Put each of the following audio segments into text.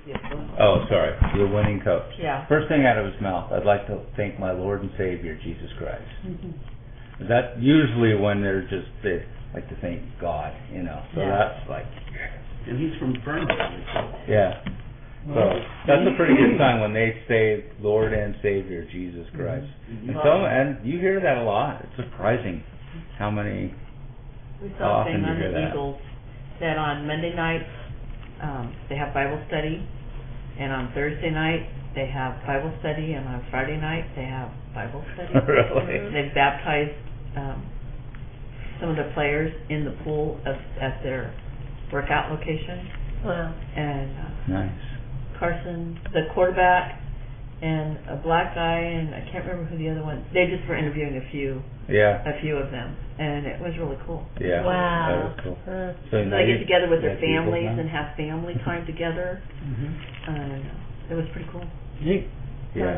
Oh, sorry. The winning coach. Yeah. First thing out of his mouth, I'd like to thank my Lord and Savior, Jesus Christ. Mm-hmm. That usually when they like to thank God, So that's like... And he's from Ferndale. Yeah. So that's a pretty good sign when they say Lord and Savior, Jesus Christ. Mm-hmm. And you hear that a lot. It's surprising how many... We saw a thing on the Eagles that on Monday nights they have Bible study, and on Thursday night they have Bible study, and on Friday night they have Bible study. Really? They've baptized some of the players in the pool at their workout location. Wow. And nice. Carson, the quarterback, and a black guy, and I can't remember who the other one. They just were interviewing a few of them, and it was really cool. Yeah. Wow. That was cool. So they get together with their families and have family time together. Mm-hmm. It was pretty cool. Yeah.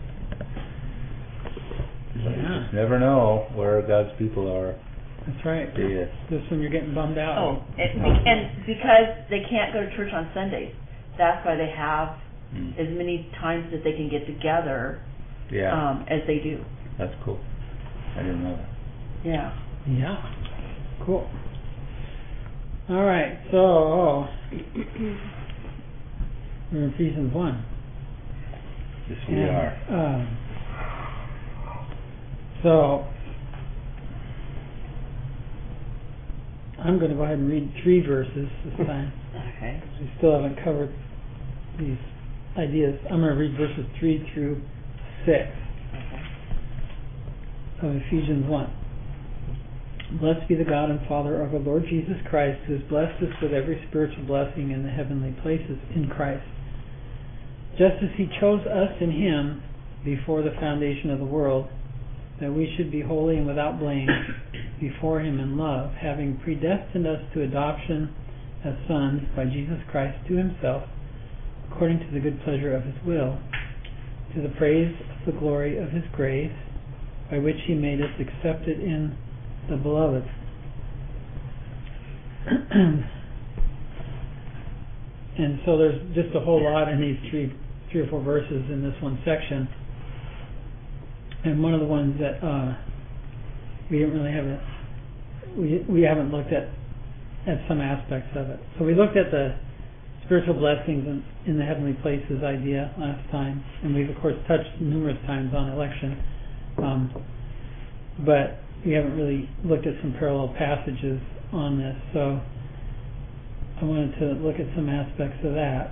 You just never know where God's people are. That's right. Yeah. Just when you're getting bummed out. Oh, and because they can't go to church on Sundays, that's why they have as many times that they can get together as they do. That's cool. I didn't know that. Yeah. Yeah. Cool. All right. So we're in Ephesians 1. Yes, we are. So I'm going to go ahead and read 3 verses this time. Okay. We still haven't covered these ideas. I'm going to read verses 3 through 6 of Ephesians 1. Blessed be the God and Father of our Lord Jesus Christ, who has blessed us with every spiritual blessing in the heavenly places in Christ, just as He chose us in Him before the foundation of the world, that we should be holy and without blame before Him in love, having predestined us to adoption as sons by Jesus Christ to Himself, according to the good pleasure of His will, to the praise of the glory of His grace, by which He made us accepted in the Beloved. And so there's just a whole lot in these three or 4 verses in this one section. And one of the ones that we didn't really have we haven't looked at some aspects of it. So we looked at the spiritual blessings in the heavenly places idea last time, and we've of course touched numerous times on election, but we haven't really looked at some parallel passages on this. So I wanted to look at some aspects of that.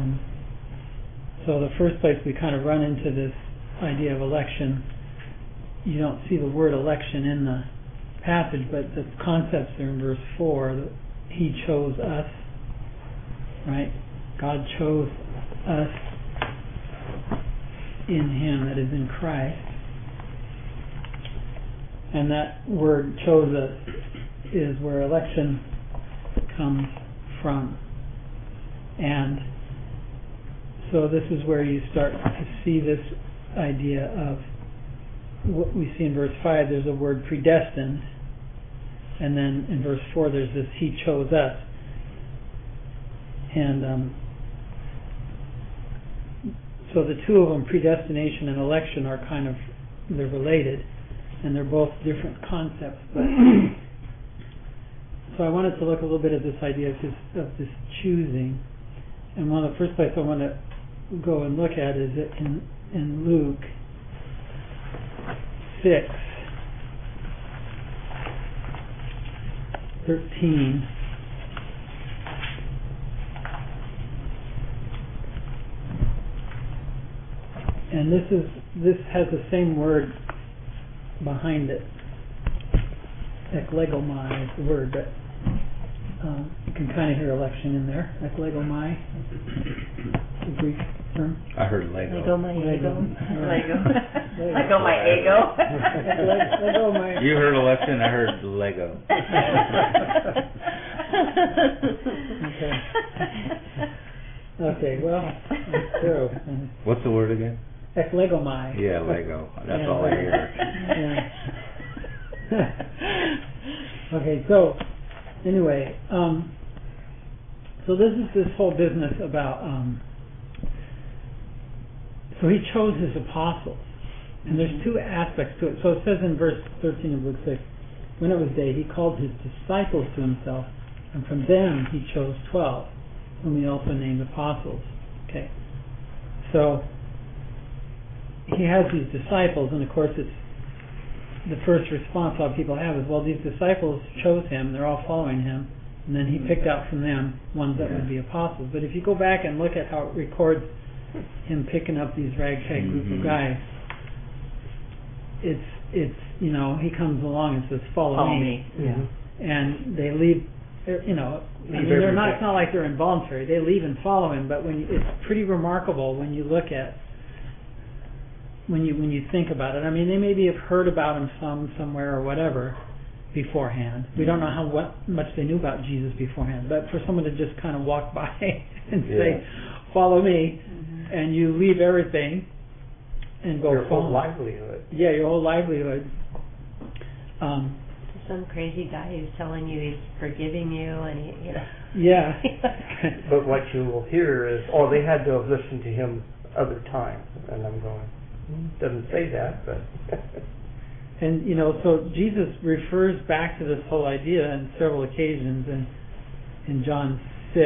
So the first place we kind of run into this idea of election, you don't see the word election in the passage, but the concepts are in verse 4. That He chose us, right? God chose us in Him, that is in Christ. And that word chose us is where election comes from. And so this is where you start to see this idea of what we see in verse 5. There's a word predestined, and then in verse 4 there's this He chose us. And so the two of them, predestination and election, are kind of, they're related, and they're both different concepts. But so I wanted to look a little bit at this idea of this choosing. And one of the first places I want to go and look at is in Luke 6:13. And this has the same word behind it. Eklegomai is the word, but you can kind of hear election in there. Eklegomai, the Greek term. I heard Lego. Lego my ego. Lego. Lego my ego. Lego my. You heard election, I heard Lego. Okay, well, that's true. What's the word again? Eklegomai. Yeah, Lego. That's all I hear. Yeah. Okay, so anyway, so this is this whole business about So he chose his apostles. And there's two aspects to it. So it says in verse 13 of Luke 6, when it was day, he called his disciples to himself, and from them he chose 12, whom he also named apostles. Okay. So he has these disciples, and of course it's the first response a lot of people have is, well, these disciples chose him, they're all following him, and then he picked out from them ones that would be apostles. But if you go back and look at how it records him picking up these ragtag group of guys, it's you know, he comes along and says, follow me. Yeah. And they leave, you know, I mean, they're not, it's not like they're involuntary. They leave and follow him, but it's pretty remarkable when you look at, when you think about it. I mean, they maybe have heard about him somewhere or whatever beforehand. We don't know how much they knew about Jesus beforehand, but for someone to just kind of walk by and say, follow me, and you leave everything and go your follow. whole livelihood. Yeah, your whole livelihood. Some crazy guy who's telling you he's forgiving you, and he, you know. Yeah. But what you will hear is, oh, they had to have listened to him other times. And I'm going, doesn't say that, but... And, you know, so Jesus refers back to this whole idea on several occasions in John 6.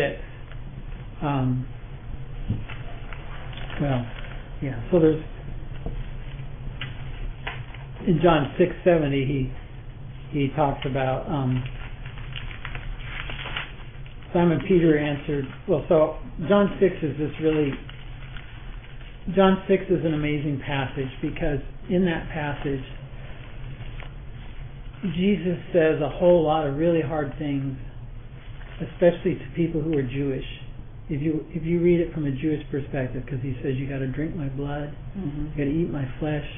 So there's... In John 6:70, he talks about Simon Peter answered. Well, so John 6 is this really. John 6 is an amazing passage because in that passage, Jesus says a whole lot of really hard things, especially to people who are Jewish. If you read it from a Jewish perspective, because he says you got to drink my blood, you got to eat my flesh,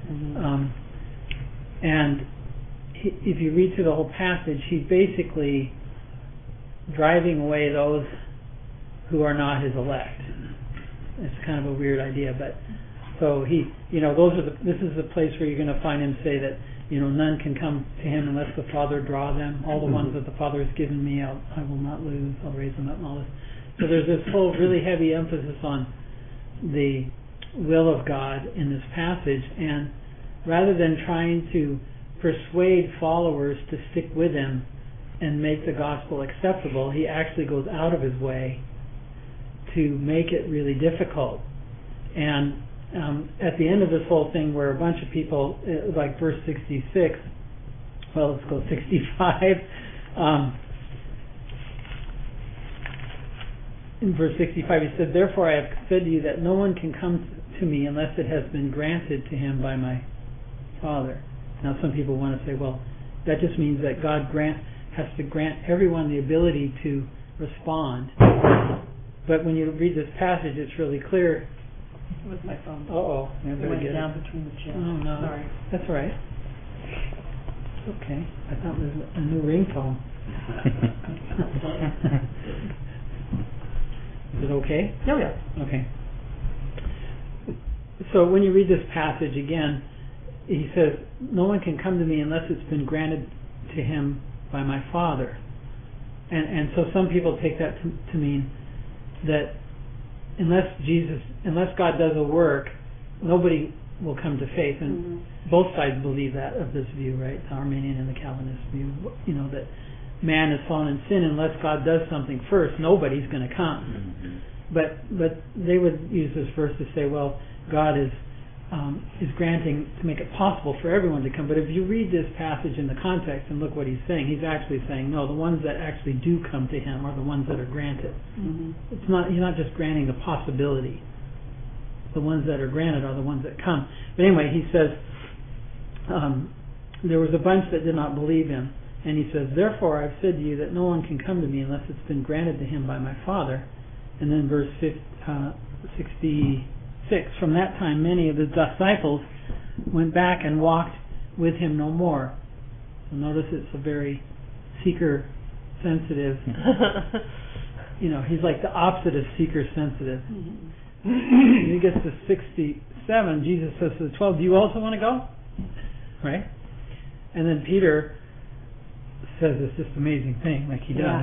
and if you read through the whole passage, he's basically driving away those who are not his elect. It's kind of a weird idea, but so he, you know, this is the place where you're going to find him say that, you know, none can come to him unless the Father draw them. All the ones that the Father has given me, I will not lose. I'll raise them up and all this. So there's this whole really heavy emphasis on the will of God in this passage, and rather than trying to persuade followers to stick with him and make the gospel acceptable, he actually goes out of his way to make it really difficult. And at the end of this whole thing, where a bunch of people, like verse 66, well, let's go 65. In verse 65, he said, "Therefore I have said to you that no one can come to me unless it has been granted to him by my Father." Now some people want to say, well, that just means that God has to grant everyone the ability to respond. But when you read this passage, it's really clear. It was my phone. It went down between the chairs. Oh, no. Sorry. That's all right. Okay. I thought it was a new ringtone. Is it okay? No, yeah. Okay. So when you read this passage again, he says, no one can come to me unless it's been granted to him by my Father. And so some people take that to mean that unless God does a work, nobody will come to faith. And both sides believe that of this view, right? The Arminian and the Calvinist view, you know, that man has fallen in sin. Unless God does something first, nobody's going to come. But they would use this verse to say, well, God is granting to make it possible for everyone to come. But if you read this passage in the context and look what he's saying, he's actually saying, no, the ones that actually do come to him are the ones that are granted. It's not, he's not just granting the possibility. The ones that are granted are the ones that come. But anyway, he says, there was a bunch that did not believe him. And he says, therefore I've said to you that no one can come to me unless it's been granted to him by my Father. And then verse 66, from that time many of his disciples went back and walked with him no more. So notice it's a very seeker-sensitive, you know, he's like the opposite of seeker-sensitive. When he gets to 67, Jesus says to the 12, do you also want to go? Right? And then Peter says this just amazing thing, like he does.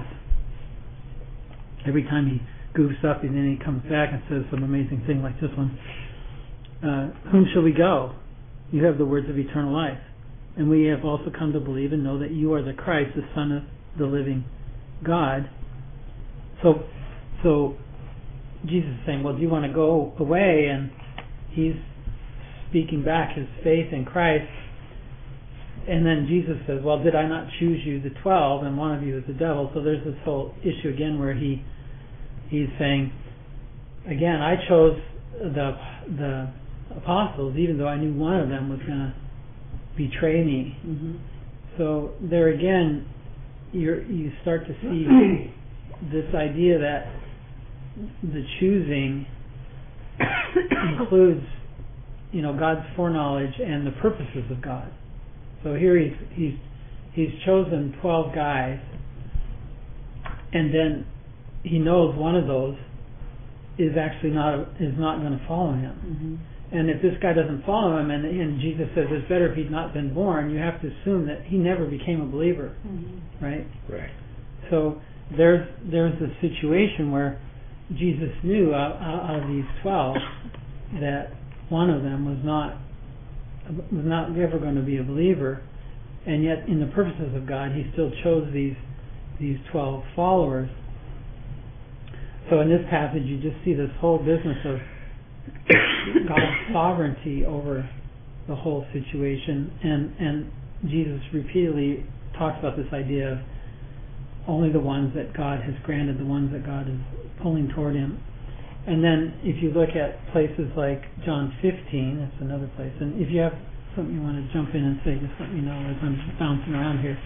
Every time he goofs up and then he comes back and says some amazing thing like this one. whom shall we go? You have the words of eternal life. And we have also come to believe and know that you are the Christ, the Son of the living God. So Jesus is saying, well, do you want to go away? And he's speaking back his faith in Christ. And then Jesus says, well, did I not choose you, the 12, and one of you is the devil? So there's this whole issue again where he's saying, again, I chose the apostles, even though I knew one of them was going to betray me. Mm-hmm. So there again, you start to see this idea that the choosing includes, God's foreknowledge and the purposes of God. So here he's chosen 12 guys, and then he knows one of those is actually not going to follow him. Mm-hmm. And if this guy doesn't follow him, and Jesus says it's better if he'd not been born, you have to assume that he never became a believer, mm-hmm. right? Right. So there's a situation where Jesus knew out of these 12 that one of them was not ever going to be a believer, and yet in the purposes of God, he still chose these 12 followers. So in this passage, you just see this whole business of God's sovereignty over the whole situation, and Jesus repeatedly talks about this idea of only the ones that God has granted, the ones that God is pulling toward him. And then if you look at places like John 15, that's another place, and if you have something you want to jump in and say, just let me know as I'm bouncing around here.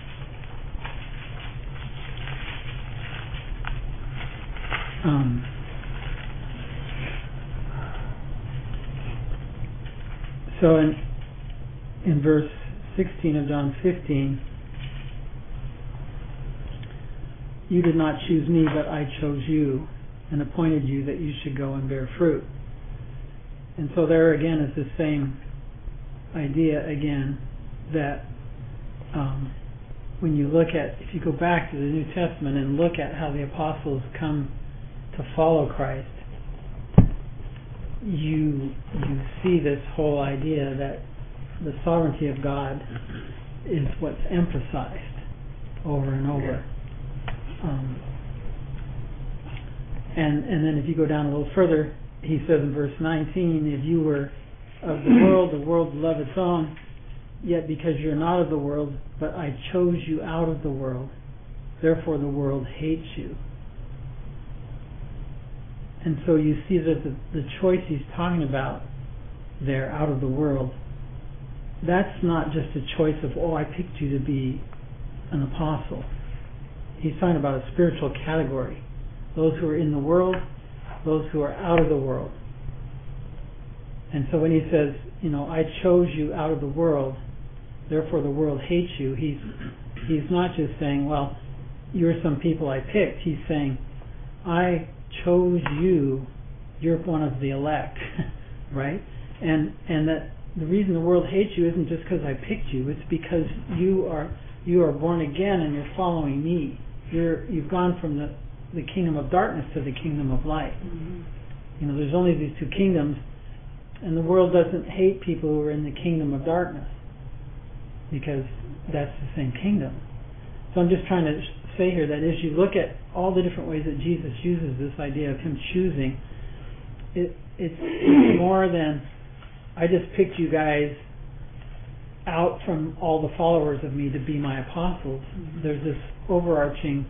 So in verse 16 of John 15, you did not choose me, but I chose you and appointed you that you should go and bear fruit. And so there again is the same idea again, that when you look at, if you go back to the New Testament and look at how the apostles come to follow Christ, you see this whole idea that the sovereignty of God is what's emphasized over and over. And then if you go down a little further, he says in verse 19, if you were of the world would love its own, yet because you're not of the world, but I chose you out of the world, therefore the world hates you. And so you see that the choice he's talking about there, out of the world, that's not just a choice of, I picked you to be an apostle. He's talking about a spiritual category. Those who are in the world, those who are out of the world. And so when he says, I chose you out of the world, therefore the world hates you, he's not just saying, well, you're some people I picked. He's saying, I chose you, you're one of the elect, right? And that the reason the world hates you isn't just because I picked you, it's because you are born again and you're following me. You've gone from the kingdom of darkness to the kingdom of light. Mm-hmm. There's only these two kingdoms, and the world doesn't hate people who are in the kingdom of darkness, because that's the same kingdom. So I'm just trying to say here that as you look at all the different ways that Jesus uses this idea of him choosing, it's more than, I just picked you guys out from all the followers of me to be my apostles. Mm-hmm. There's this overarching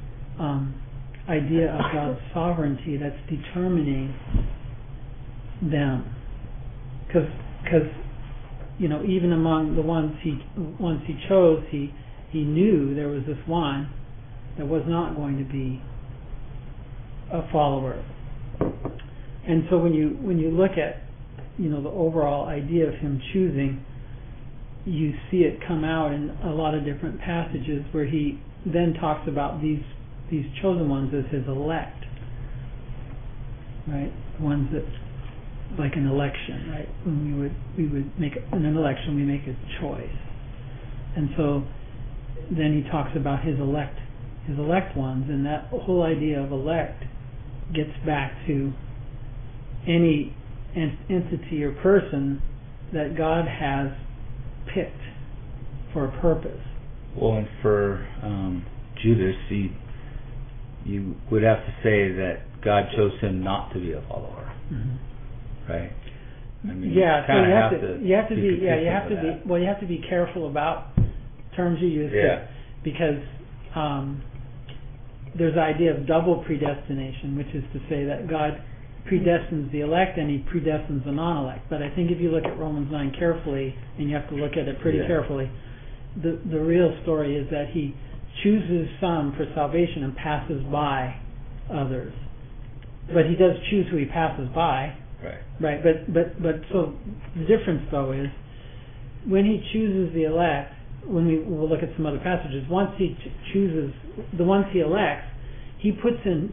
idea of God's sovereignty that's determining them. Because even among the ones he chose, he knew there was this one that was not going to be a follower. And so when you look at the overall idea of him choosing, you see it come out in a lot of different passages where he then talks about these chosen ones as his elect, right? Ones that, like an election, right? When we would make in an election, we make a choice, and so then he talks about his elect ones, and that whole idea of elect gets back to any entity or person that God has picked for a purpose. Well, and for Judas, you would have to say that God chose him not to be a follower, right? I mean, you have to be careful about terms you use, because there's the idea of double predestination, which is to say that God predestines the elect and he predestines the non-elect. But I think if you look at Romans 9 carefully, and you have to look at it pretty carefully, the real story is that he chooses some for salvation and passes by others. But he does choose who he passes by. Right. But so the difference though is when he chooses the elect, we'll look at some other passages, once he chooses the ones he elects, he puts in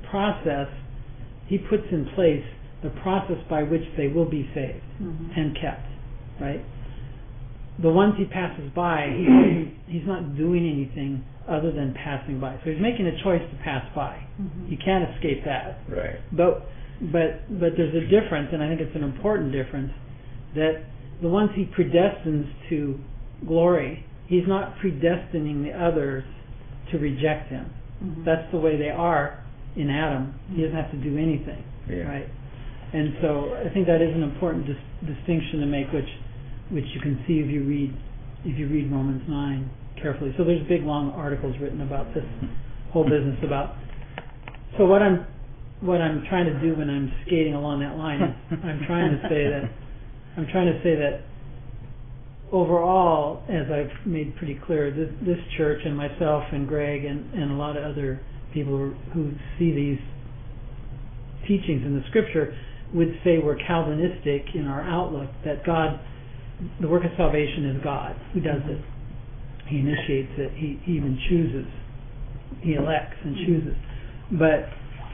place the process by which they will be saved and kept, right? The ones he passes by, he's not doing anything other than passing by. So he's making a choice to pass by. You can't escape that. Right. But there's a difference, and I think it's an important difference, that the ones he predestines to glory, he's not predestining the others to reject him. That's the way they are in Adam. He doesn't have to do anything, right? And so I think that is an important distinction to make, which you can see if you read Romans 9 carefully. So there's big long articles written about this whole business about. So what I'm trying to do when I'm skating along that line is I'm trying to say that overall, as I've made pretty clear, this church and myself and Greg and a lot of other people who see these teachings in the Scripture would say we're Calvinistic in our outlook, that God, the work of salvation is God who does it. He initiates it. He even chooses. He elects and chooses. But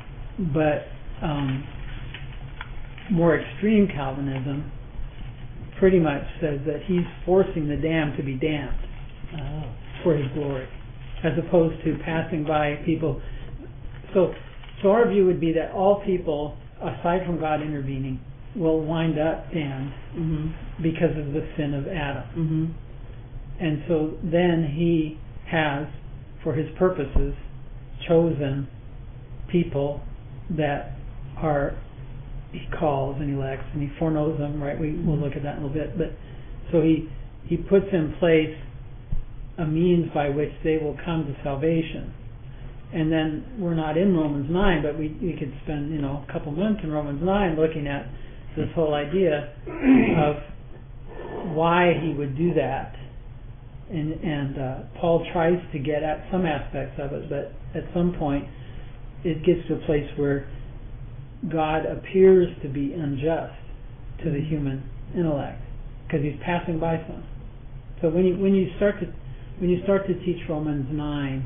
more extreme Calvinism pretty much says that he's forcing the damned to be damned for his glory, as opposed to passing by people. So our view would be that all people, aside from God intervening, will wind up damned because of the sin of Adam. And so then he has, for his purposes, chosen people that are, he calls and elects and he foreknows them, right? We'll look at that in a little bit. But so he puts in place a means by which they will come to salvation. And then we're not in Romans 9, but we could spend a couple months in Romans 9 looking at this whole idea of why he would do that. And Paul tries to get at some aspects of it, but at some point it gets to a place where God appears to be unjust to the human intellect because he's passing by some. So when you start to teach Romans 9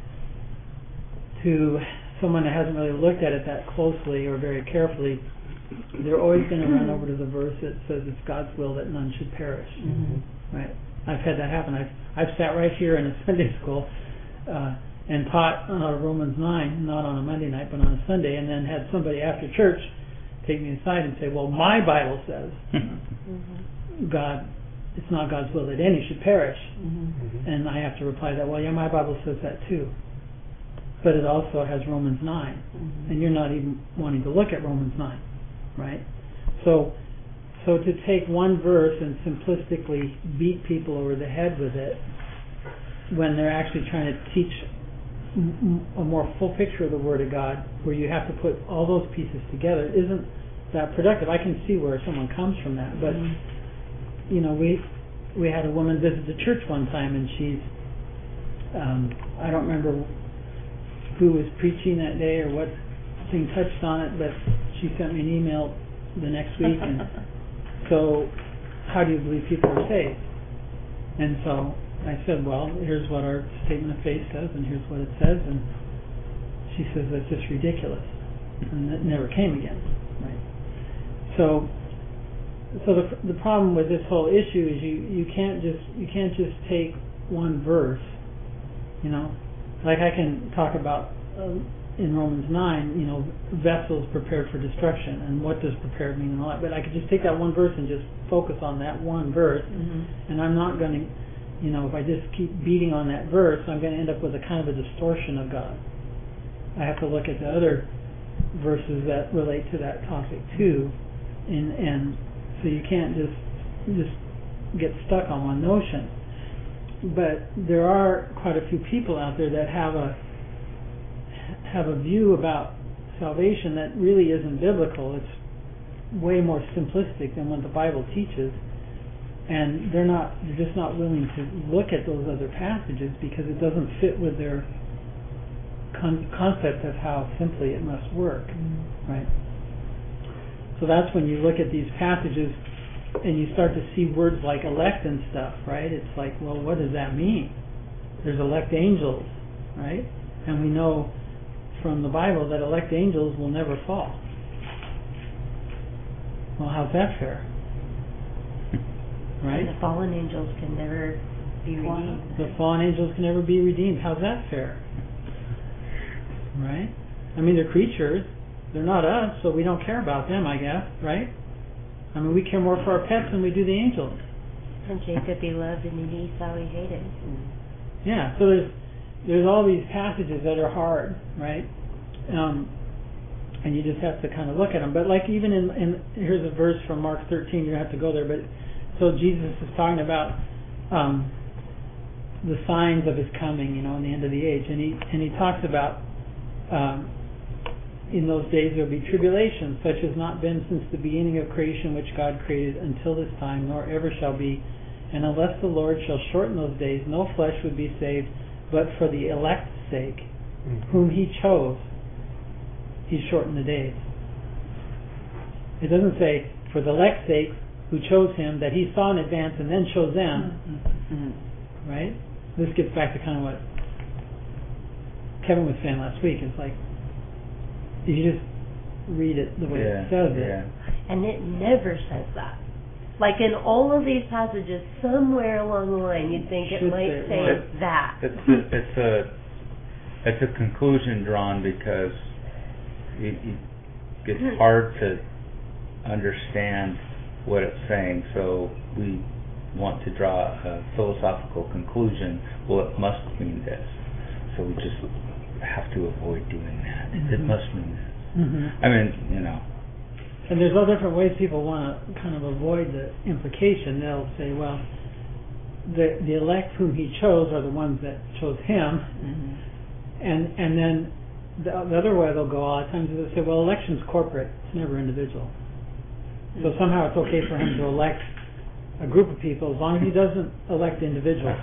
to someone that hasn't really looked at it that closely or very carefully, they're always going to run over to the verse that says it's God's will that none should perish. Right? I've had that happen. I've sat right here in a Sunday school and taught Romans 9, not on a Monday night, but on a Sunday, and then had somebody after church take me aside and say, well, my Bible says God, it's not God's will that any should perish. And I have to reply that, well, yeah, my Bible says that too. But it also has Romans 9. And you're not even wanting to look at Romans 9, right? So to take one verse and simplistically beat people over the head with it when they're actually trying to teach a more full picture of the Word of God, where you have to put all those pieces together, isn't that productive. I can see where someone comes from that, but we had a woman visit the church one time, and she's I don't remember who was preaching that day or what thing touched on it, but she sent me an email the next week, and so how do you believe people are saved? And so I said, well, here's what our statement of faith says, and here's what it says, and she says that's just ridiculous, and it never came again, right? So the problem with this whole issue is you can't just take one verse, like I can talk about in Romans 9, vessels prepared for destruction, and what does prepared mean and all that. But I could just take that one verse and just focus on that one verse, and I'm not going to, if I just keep beating on that verse, I'm going to end up with a kind of a distortion of God. I have to look at the other verses that relate to that topic too, and so you can't just get stuck on one notion. But there are quite a few people out there that have a view about salvation that really isn't biblical. It's way more simplistic than what the Bible teaches, and they're just not willing to look at those other passages because it doesn't fit with their concept of how simply it must work, right? So that's when you look at these passages and you start to see words like elect and stuff, right? It's like, well, what does that mean? There's elect angels, right? And we know from the Bible that elect angels will never fall. Well, how's that fair? Right? And the fallen angels can never be redeemed. The fallen angels can never be redeemed. How's that fair? Right? I mean, they're creatures. They're not us, so we don't care about them, I guess, right? I mean, we care more for our pets than we do the angels. And Jacob he loved, and in Esau he hated. Yeah, so there's all these passages that are hard, right? And you just have to kind of look at them. But like even in here's a verse from Mark 13. You don't have to go there, but so Jesus is talking about the signs of his coming, in the end of the age, and he talks about in those days there will be tribulation, such as not been since the beginning of creation which God created until this time, nor ever shall be. And unless the Lord shall shorten those days, no flesh would be saved, but for the elect's sake, whom he chose, he shortened the days. It doesn't say for the elect's sake, who chose him, that he saw in advance and then chose them. Right? This gets back to kind of what Kevin was saying last week. It's like, if you just read it the way it says it. And it never says that. Like in all of these passages, somewhere along the line, you'd think it might say that. It's a conclusion drawn because it's hard to understand what it's saying, so we want to draw a philosophical conclusion. Well, it must mean this, so we just have to avoid doing that. It must mean this. I mean, And there's all different ways people want to kind of avoid the implication. They'll say, well, the elect whom he chose are the ones that chose him, and then the other way they'll go a lot of times is they'll say, well, election's corporate, it's never individual. So somehow it's okay for him to elect a group of people as long as he doesn't elect individuals.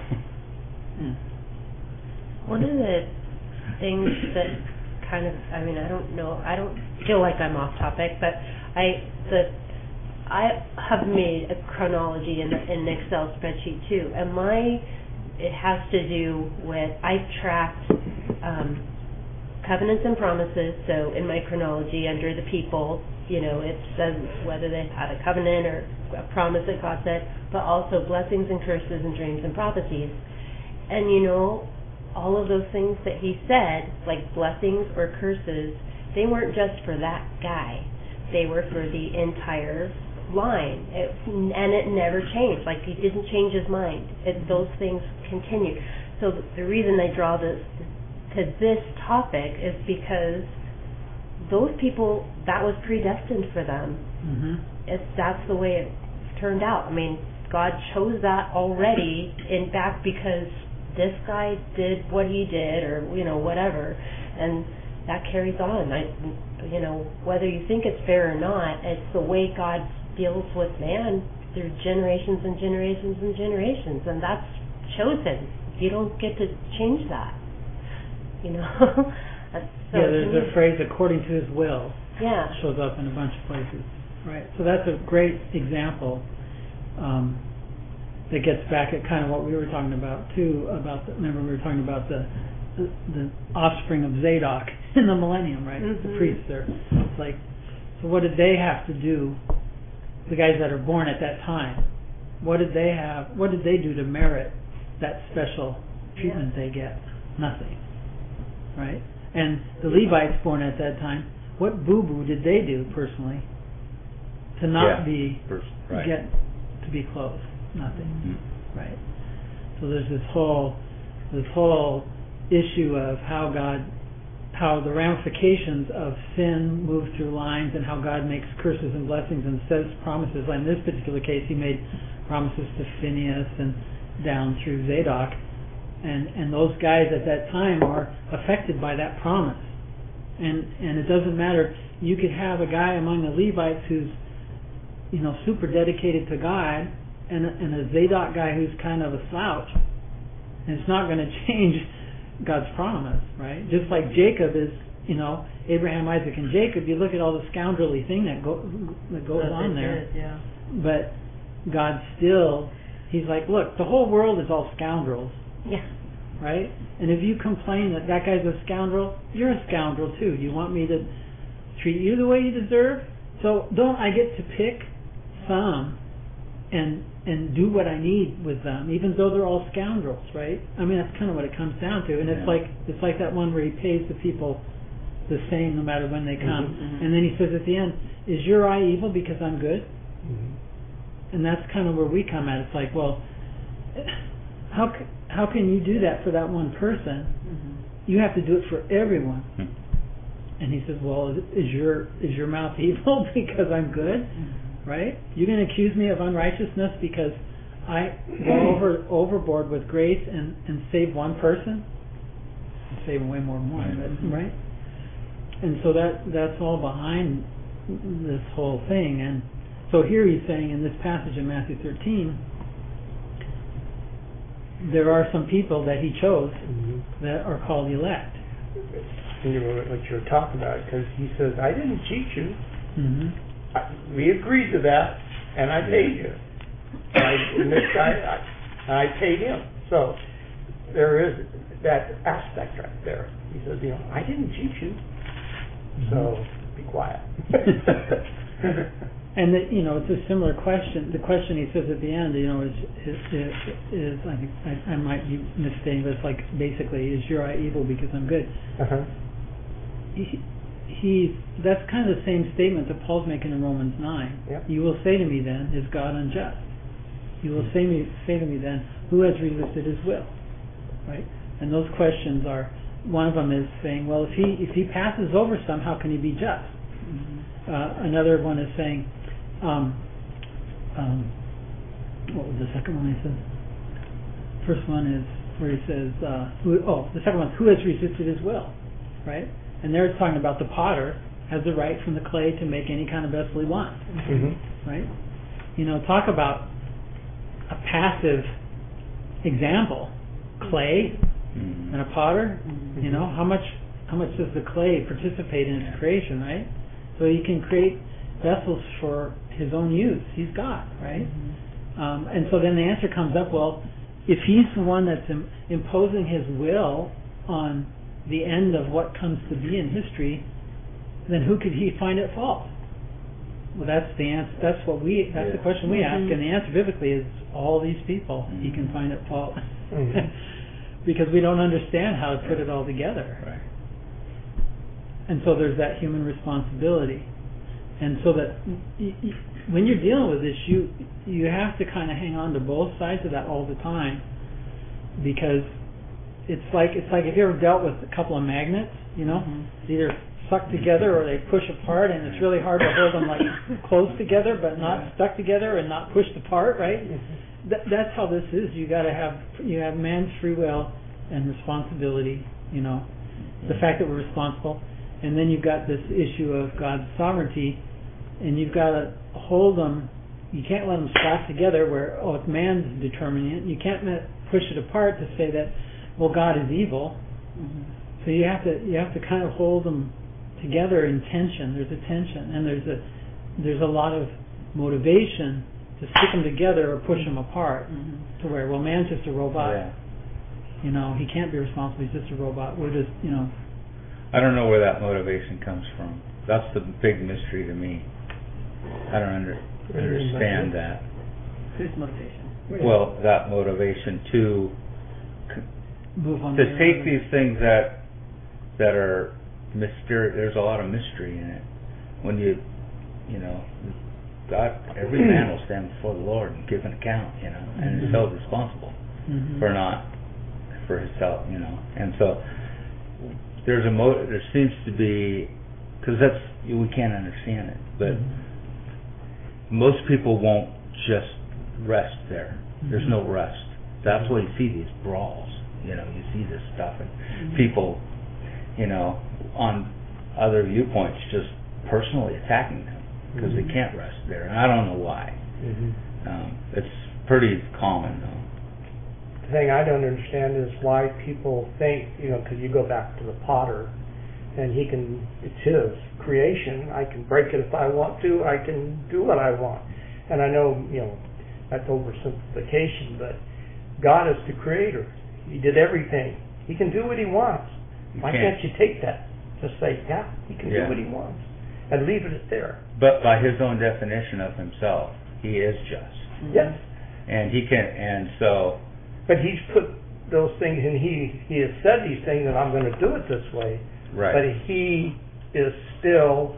One of the things that kind of, I mean, I don't know, I don't feel like I'm off topic, but I have made a chronology in an Excel spreadsheet too, and it has to do with, I've tracked covenants and promises. So in my chronology under the people, it says whether they had a covenant or a promise that God said, but also blessings and curses and dreams and prophecies. And all of those things that he said, like blessings or curses, they weren't just for that guy. They were for the entire line. And it never changed. Like, he didn't change his mind. Those things continued. So the reason I draw this to this topic is because those people, that was predestined for them. That's the way it turned out. I mean, God chose that already in back because this guy did what he did, or whatever, and that carries on. Whether you think it's fair or not, it's the way God deals with man through generations and generations and generations, and that's chosen. You don't get to change that. So there's the phrase "according to His will." Yeah, shows up in a bunch of places, right? So that's a great example. That gets back at kind of what we were talking about too. Remember we were talking about the offspring of Zadok in the millennium, right? The priests there. It's like, so what did they have to do? The guys that are born at that time, what did they have? What did they do to merit that special treatment they get? Nothing, right? And the Levites born at that time, what boo-boo did they do personally to not get to be close? Nothing. Mm-hmm. Right. So there's this whole issue of how the ramifications of sin move through lines, and how God makes curses and blessings and says promises. Like in this particular case, he made promises to Phineas and down through Zadok, and those guys at that time are affected by that promise. And it doesn't matter. You could have a guy among the Levites who's, super dedicated to God, and a Zadok guy who's kind of a slouch, and it's not going to change God's promise, right? Just like Jacob is, Abraham, Isaac, and Jacob. You look at all the scoundrelly thing that goes on there. Yeah. But God still, he's like, look, the whole world is all scoundrels. Yeah. Right? And if you complain that guy's a scoundrel, you're a scoundrel too. You want me to treat you the way you deserve? So don't I get to pick some and do what I need with them, even though they're all scoundrels, right? I mean, that's kind of what it comes down to. And it's like that one where he pays the people the same no matter when they come. Mm-hmm. And then he says at the end, is your eye evil because I'm good? Mm-hmm. And that's kind of where we come at. It's like, well, how can you do that for that one person? Mm-hmm. You have to do it for everyone. Mm-hmm. And he says, well, is your mouth evil because I'm good? Mm-hmm. Right? You're going to accuse me of unrighteousness because I go overboard with grace and save one person? I'm saving way more than one, but, right? And so that's all behind this whole thing. And so here he's saying in this passage in Matthew 13, there are some people that he chose that are called elect. And what you're talking about, because he says, I didn't cheat you. Mm-hmm. We agreed to that, and I paid you. And this guy, I paid him. So there is that aspect right there. He says, I didn't cheat you, so be quiet. And it's a similar question. The question he says at the end, is I think I might be misstating, but it's like basically, is your eye evil because I'm good? Uh-huh. That's kind of the same statement that Paul's making in Romans 9. Yep. You will say to me then, is God unjust? You will say to me then, who has resisted his will? Right? And those questions are, one of them is saying, well, if he passes over some, how can he be just? Mm-hmm. Another one is saying, what was the second one he said? First one is where he says, the second one is, who has resisted his will? Right? And there it's talking about the potter has the right from the clay to make any kind of vessel he wants. Mm-hmm. Right? Talk about a passive example. Clay and a potter. Mm-hmm. How much does the clay participate in its creation, right? So he can create vessels for his own use. He's God, right? Mm-hmm. And so then the answer comes up, well, if he's the one that's imposing his will on the end of what comes to be in history, then who could he find at fault? Well, that's the answer. That's the question we ask, and the answer biblically is all these people he can find at fault, because we don't understand how to put it all together. Right. And so there's that human responsibility, and so that when you're dealing with this, you have to kind of hang on to both sides of that all the time, because it's like if you ever dealt with a couple of magnets, it's either stuck together or they push apart, and it's really hard to hold them like close together but not stuck together and not pushed apart, right? That's how this is. You have man's free will and responsibility, the fact that we're responsible, and then you've got this issue of God's sovereignty, and you've got to hold them. You can't let them slap together where it's man's determining it. You can't push it apart to say that, well, God is evil. Mm-hmm. So you have to kind of hold them together in tension. There's a tension, and there's a lot of motivation to stick them together or push them apart, to where, well, man's just a robot. Yeah. He can't be responsible. He's just a robot. We're just, I don't know where that motivation comes from. That's the big mystery to me. I don't understand that. Whose motivation? Well, that motivation to move on to take these things that that are mysterious. There's a lot of mystery in it. When you know, God, every man will stand before the Lord and give an account, you know, and is held responsible for himself, you know. And so there seems to be, because we can't understand it, but most people won't just rest there. There's no rest. That's why you see these brawls, you know, you see this stuff, and people, you know, on other viewpoints just personally attacking them because they can't rest there, and I don't know why. It's pretty common, though. The thing I don't understand is why people think, you know, because you go back to the potter, and it's his creation. I can break it if I want to. I can do what I want. And I know, you know, that's oversimplification, but God is the creator. He did everything. He can do what he wants. Why can't you take that? Just say, yeah, he can do what he wants, and leave it there. But by his own definition of himself, he is just. Yes. And he can, and so. But he's put those things, and he has said these things, and I'm going to do it this way. Right. But he is still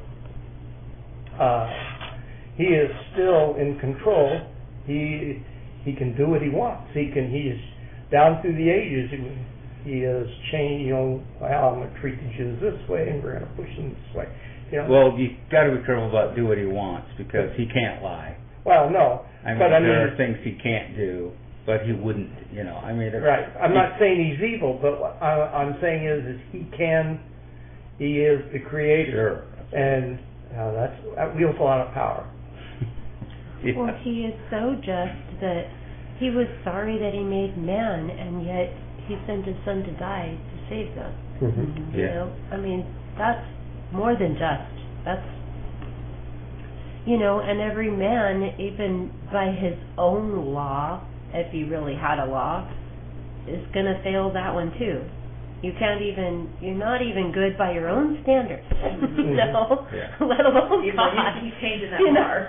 in control. He can do what he wants. He is down through the ages. He has changed. You know, well, I'm going to treat the Jews this way, and we're going to push them this way. You know? Well, you got to be careful about do what he wants, because he can't lie. Well, no. I mean, there are things he can't do, but he wouldn't. You know, I mean. Right. I'm not saying he's evil, but what I'm saying is he can. He is the creator. Sure. And that wields a lot of power. Well, he is so just that he was sorry that he made man, and yet he sent his son to die to save them. You know, I mean, that's more than just. That's, you know, and every man, even by his own law, if he really had a law, is going to fail that one too. You're not even good by your own standards, no, let alone even God. though you painted that bar.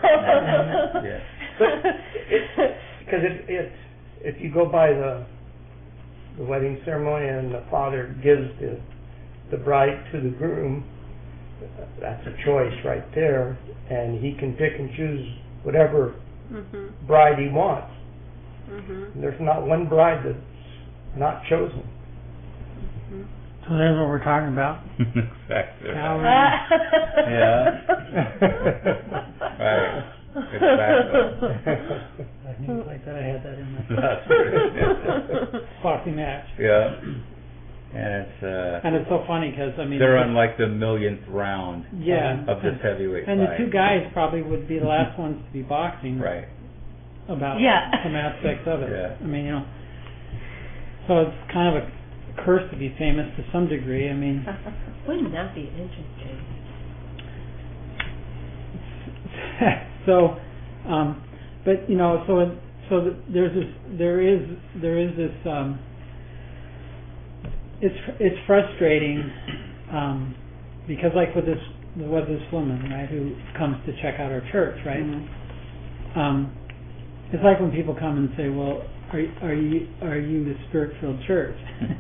Because if you go by the wedding ceremony and the father gives the bride to the groom, that's a choice right there, and he can pick and choose whatever bride he wants. There's not one bride that's not chosen. So that's what we're talking about. Exactly. Yeah. Right. Exactly. I knew like that. I had that in my That's good. boxing match. Yeah. And it's so funny because I mean they're on like the millionth round. Of this heavyweight and fight. the two guys probably would be the last ones to be boxing. Right. About some aspects of it. Yeah. I mean, you know, so it's kind of a curse to be famous to some degree. I mean, wouldn't that be interesting? So, but you know, there is this. It's frustrating because, like with this woman, right, who comes to check out our church, right? It's like when people come and say, "Well, are you the Spirit-filled church?"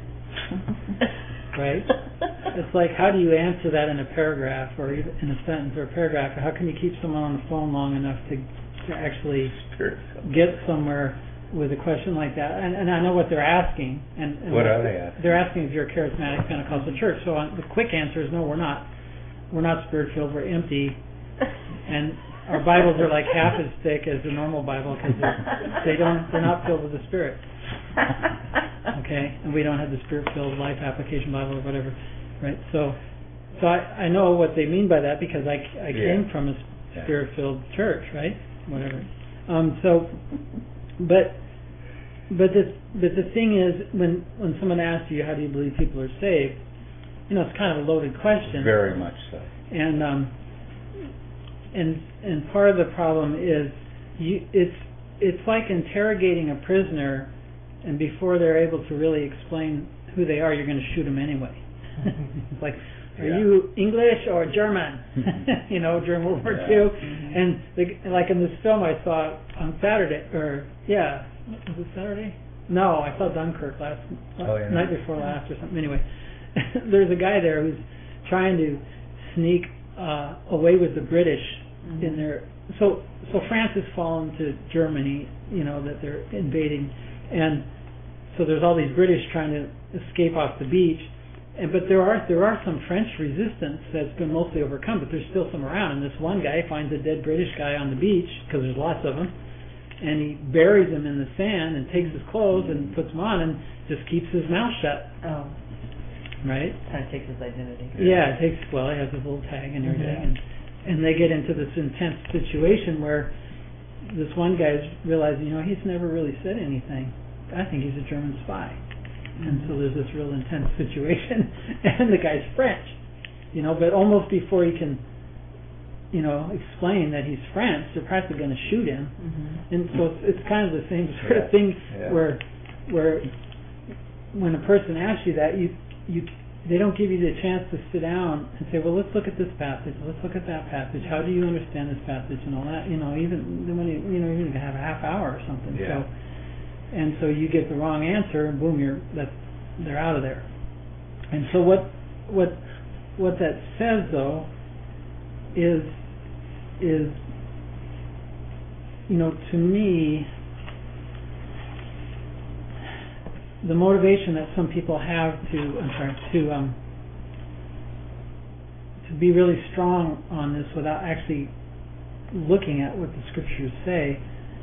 Right? It's like, how do you answer that in a paragraph or even in a sentence or a paragraph? Or how can you keep someone on the phone long enough to actually get somewhere with a question like that? And I know what they're asking. And what are they asking? They're asking if you're a charismatic Pentecostal church. So the quick answer is no, we're not. We're not Spirit-filled. We're empty. And our Bibles are like half as thick as the normal Bible because they're not filled with the Spirit. Okay, and we don't have the Spirit-filled Life Application Bible or whatever, right? So I know what they mean by that because I came from a Spirit-filled church, right? Whatever. But the thing is, when someone asks you how do you believe people are saved, you know, it's kind of a loaded question. Very much so. And part of the problem is it's like interrogating a prisoner, and before they're able to really explain who they are, you're going to shoot them anyway. It's like, are you English or German? You know, during World War II. And like in this film I saw on Saturday, was it Saturday? No, I saw Dunkirk night before last or something. Anyway, there's a guy there who's trying to sneak away with the British in their. So France has fallen to Germany, that they're invading, and so there's all these British trying to escape off the beach, but there are some French resistance that's been mostly overcome, but there's still some around. And this one guy finds a dead British guy on the beach, because there's lots of them, and he buries him in the sand and takes his clothes and puts them on and just keeps his mouth shut. Oh. Right? Kind of takes his identity. Yeah, he has his little tag and everything, and they get into this intense situation where this one guy's realizing, he's never really said anything. I think he's a German spy. And so there's this real intense situation, and the guy's French, but almost before he can, explain that he's French, they're practically going to shoot him. And so it's kind of the same sort of thing where when a person asks you that, they don't give you the chance to sit down and say, well, let's look at this passage, let's look at that passage. How do you understand this passage and all that? Even when you have a half hour or something. Yeah. So you get the wrong answer, and boom, they're out of there. And so what that says though is to me, the motivation that some people have to be really strong on this without actually looking at what the scriptures say.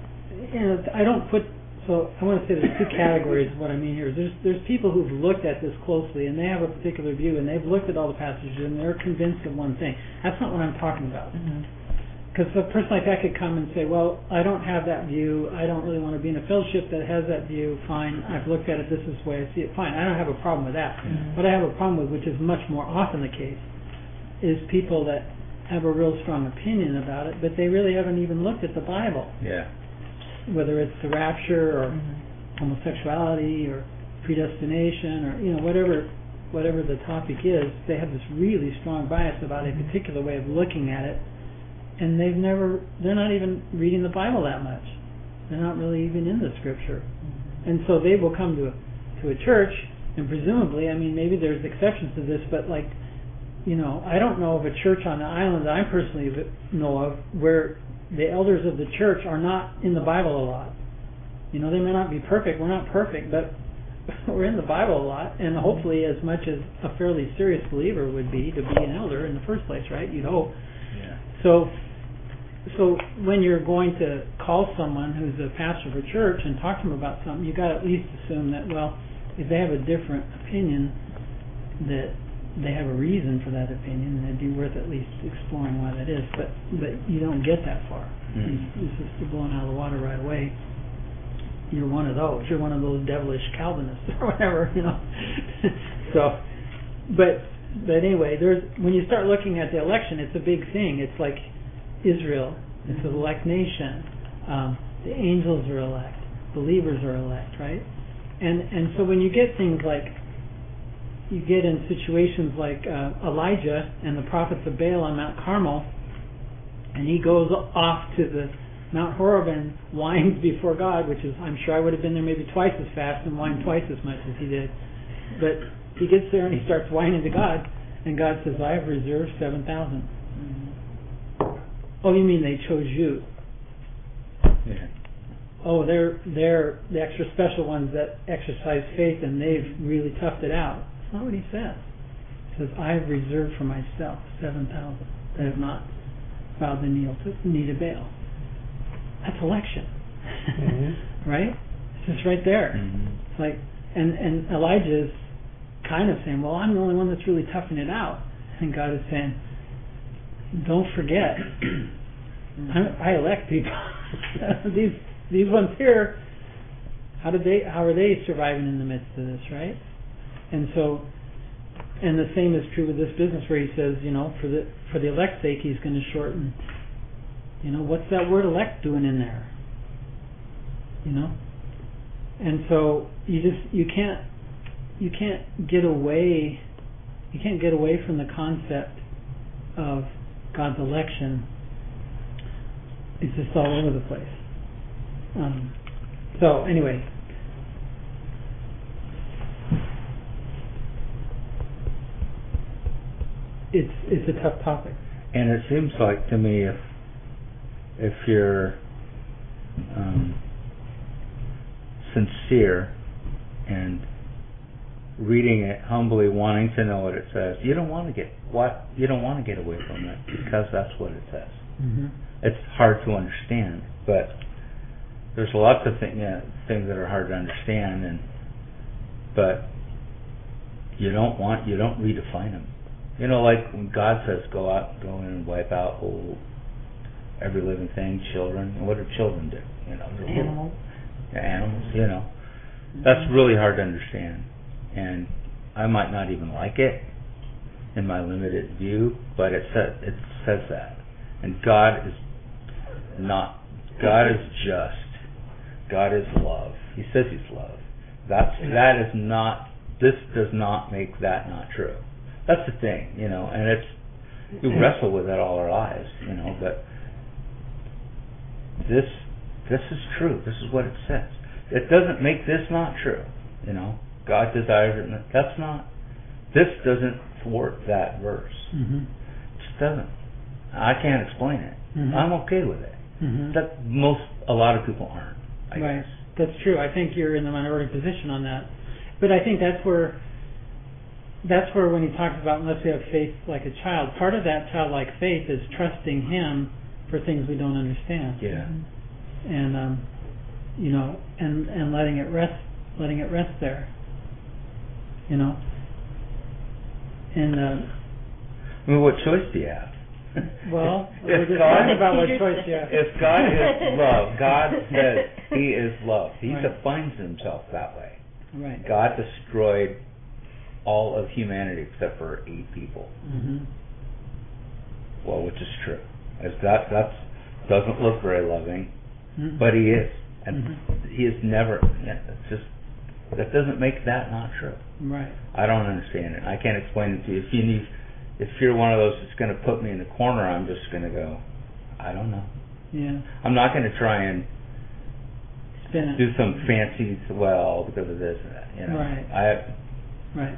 So I want to say there's two categories of what I mean here. There's people who've looked at this closely and they have a particular view and they've looked at all the passages and they're convinced of one thing. That's not what I'm talking about. Because a person like that could come and say, well, I don't have that view. I don't really want to be in a fellowship that has that view. Fine. I've looked at it. This is the way I see it. Fine. I don't have a problem with that. What I have a problem with, which is much more often the case, is people that have a real strong opinion about it, but they really haven't even looked at the Bible. Yeah. Whether it's the rapture or homosexuality or predestination or whatever the topic is, they have this really strong bias about a particular way of looking at it, and they're not even reading the Bible that much. They're not really even in the Scripture, and so they will come to a church, and presumably, maybe there's exceptions to this, but I don't know of a church on the island that I personally know of where the elders of the church are not in the Bible a lot. They may not be perfect. We're not perfect, but we're in the Bible a lot, and hopefully as much as a fairly serious believer would be to be an elder in the first place, right? You'd hope. Yeah. So when you're going to call someone who's a pastor of a church and talk to them about something, you got to at least assume that, well, if they have a different opinion, that they have a reason for that opinion, and it'd be worth at least exploring why that is. But you don't get that far. It's just you're blown out of the water right away. You're one of those. You're one of those devilish Calvinists or whatever, So, but anyway, when you start looking at the election, it's a big thing. It's like Israel. It's an elect nation. The angels are elect. Believers are elect, right? And so when you get things like, you get in situations like Elijah and the prophets of Baal on Mount Carmel, and he goes off to the Mount Horeb and whines before God, which is, I'm sure I would have been there maybe twice as fast and whined twice as much as he did. But he gets there and he starts whining to God, and God says, I have reserved 7,000. Oh, you mean they chose you? Yeah. Oh, they're the extra special ones that exercise faith and they've really toughed it out. That's not what he says. He says, I have reserved for myself 7,000 that have not bowed the knee to Baal. That's election. Right? It's just right there. It's like, and Elijah is kind of saying, well, I'm the only one that's really toughing it out. And God is saying, don't forget, I elect people. These ones here, how are they surviving in the midst of this, right? And so, and the same is true with this business where he says, for the elect's sake, he's going to shorten. What's that word elect doing in there? And so you can't get away from the concept of God's election. It's just all over the place. So anyway, it's a tough topic. And it seems like to me, if you're sincere and reading it humbly, wanting to know what it says, you don't want to get away from it because that's what it says. Mm-hmm. It's hard to understand, but there's lots of things that are hard to understand, but you don't redefine them. Like when God says go in and wipe out every living thing, children. And what do children do? Animals. Animals. That's really hard to understand, and I might not even like it in my limited view, but it says that, and God is just. God is love. He says He's love. This does not make that not true. That's the thing, and we wrestle with it all our lives, but this is true. This is what it says. It doesn't make this not true, God desires it. This doesn't thwart that verse. Mm-hmm. It just doesn't. I can't explain it. Mm-hmm. I'm okay with it. Mm-hmm. A lot of people aren't, I right. guess. That's true. I think you're in the minority position on that. But I think that's where when he talks about unless we have faith like a child, part of that childlike faith is trusting Him for things we don't understand. Yeah. And and letting it rest there. And what choice do you have? Well, we're just talking about what choice you have. If God is love, God says He is love. He Right. defines Himself that way. Right. God destroyed all of humanity except for 8 people. Mm-hmm. Well, which is true. That doesn't look very loving, Mm-hmm. but He is, and Mm-hmm. He is never. It's just that doesn't make that not true. Right. I don't understand it. I can't explain it to you. If you're one of those that's going to put me in the corner, I'm just going to go, I don't know. Yeah. I'm not going to try and Spin it. do some fancy, because of this and that. Right. Right.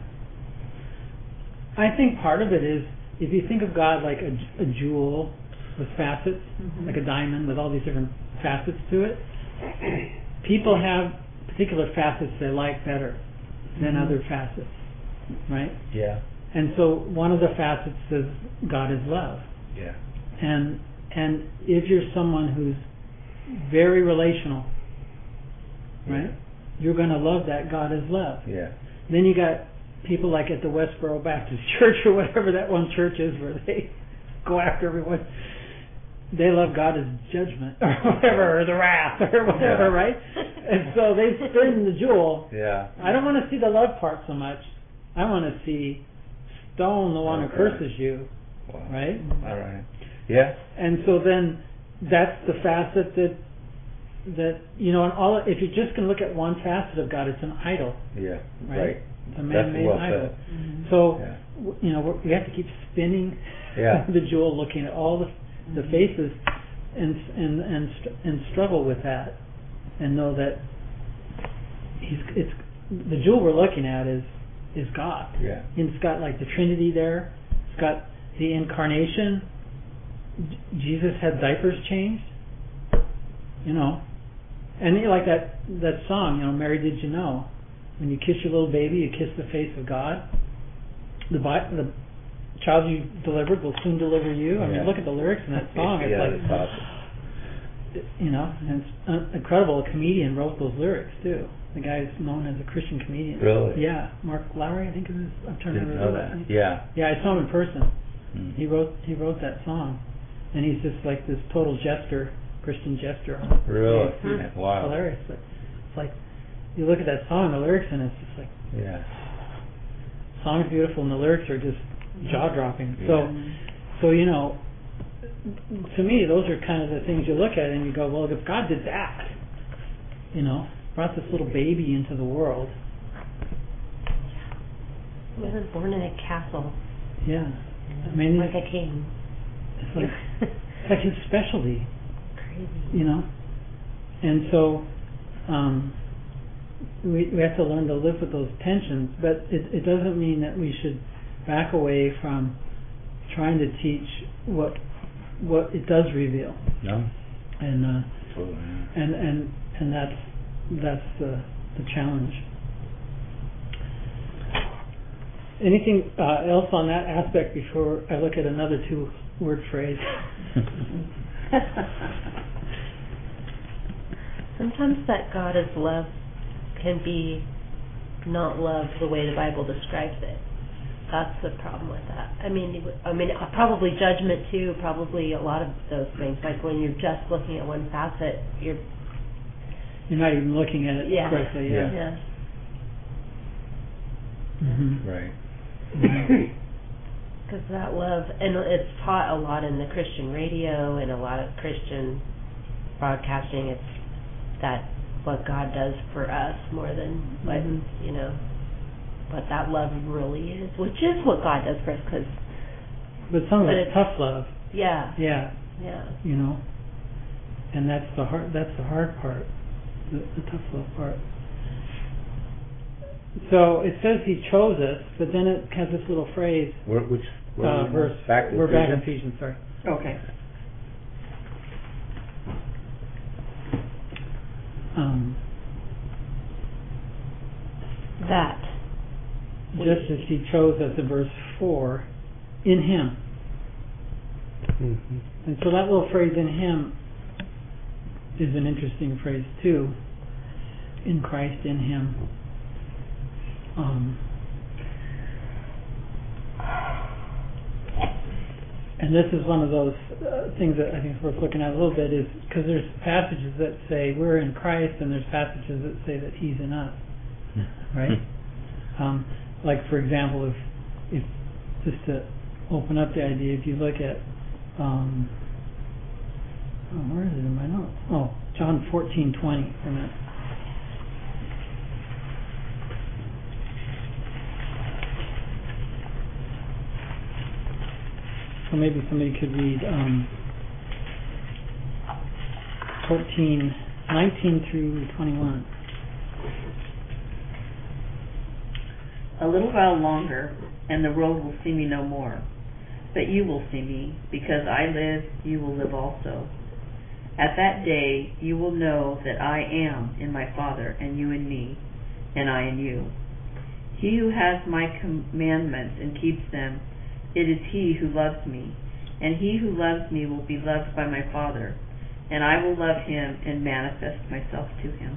I think part of it is, if you think of God like a jewel with facets, Mm-hmm. like a diamond with all these different facets to it, people have particular facets they like better than Mm-hmm. other facets, right? Yeah. And so one of the facets is God is love. Yeah. And if you're someone who's very relational, right, you're going to love that God is love. Yeah. Then you got people like at the Westboro Baptist Church or whatever that one church is where they go after everyone. They love God as judgment or whatever, or the wrath or whatever, Yeah. right? And so they spin the jewel. Yeah. I don't want to see the love part so much. I want to see stone the one who curses you, Wow. right? All right. Yeah. And so then that's the facet that and if you're just going to look at one facet of God, it's an idol, Yeah. right? It's a That's man-made well idol. said. Mm-hmm. So Yeah. we have to keep spinning Yeah. the jewel, looking at all the faces, and struggle with that, and know that the jewel we're looking at is God. Yeah. And it's got like the Trinity there. It's got the incarnation. Jesus had diapers changed. And like that song, Mary, did you know? When you kiss your little baby, you kiss the face of God. The child you delivered will soon deliver you. I mean, look at the lyrics in that song. It's like, that's awesome. and it's incredible. A comedian wrote those lyrics too. The guy is known as a Christian comedian. Really? Yeah, Mark Lowry, I think it is. I'm trying to Didn't remember. know that. Yeah. Yeah, I saw him in person. Mm. He wrote that song, and he's just like this total jester, Christian jester. Really? It's Wow. hilarious. But it's like you look at that song, the lyrics in it, it's just like Yeah. the song's beautiful, and the lyrics are just jaw dropping. Yeah. So to me, those are kind of the things you look at and you go, well, if God did that, brought this little baby into the world. He wasn't born in a castle. Yeah. I mean, like a king. It's like his specialty. Crazy. And so we have to learn to live with those tensions, but it doesn't mean that we should back away from trying to teach what it does reveal. No. And Absolutely. and that's the challenge. Anything else on that aspect before I look at another 2-word phrase? Sometimes that God is love can be not love the way the Bible describes it. That's the problem with that. I mean, probably judgment too. Probably a lot of those things. Like when you're just looking at one facet, you're not even looking at it correctly. Yeah. Yeah. Mm-hmm. Right. Because that love, and it's taught a lot in the Christian radio and a lot of Christian broadcasting. It's that what God does for us more than what what that love really is, which is what God does for us. But some of it's tough love. Yeah. Yeah. Yeah. And that's the hard. That's the hard part, the tough love part. So it says He chose us, but then it has this little phrase. Which verse? We're back in Ephesians. Sorry. Okay. That. Just as He chose us in verse 4, in Him. Mm-hmm. And so that little phrase, in Him, is an interesting phrase too. In Christ, in Him. And this is one of those things that I think is worth looking at a little bit, is because there's passages that say we're in Christ, and there's passages that say that He's in us, right? Like for example, if just to open up the idea, if you look at where is it in my notes? Oh, John 14:20 for a minute. So maybe somebody could read 14:19 through 21. A little while longer, and the world will see me no more. But you will see me, because I live, you will live also. At that day you will know that I am in my Father, and you in me, and I in you. He who has my commandments and keeps them, it is he who loves me, and he who loves me will be loved by my Father, and I will love him and manifest myself to him.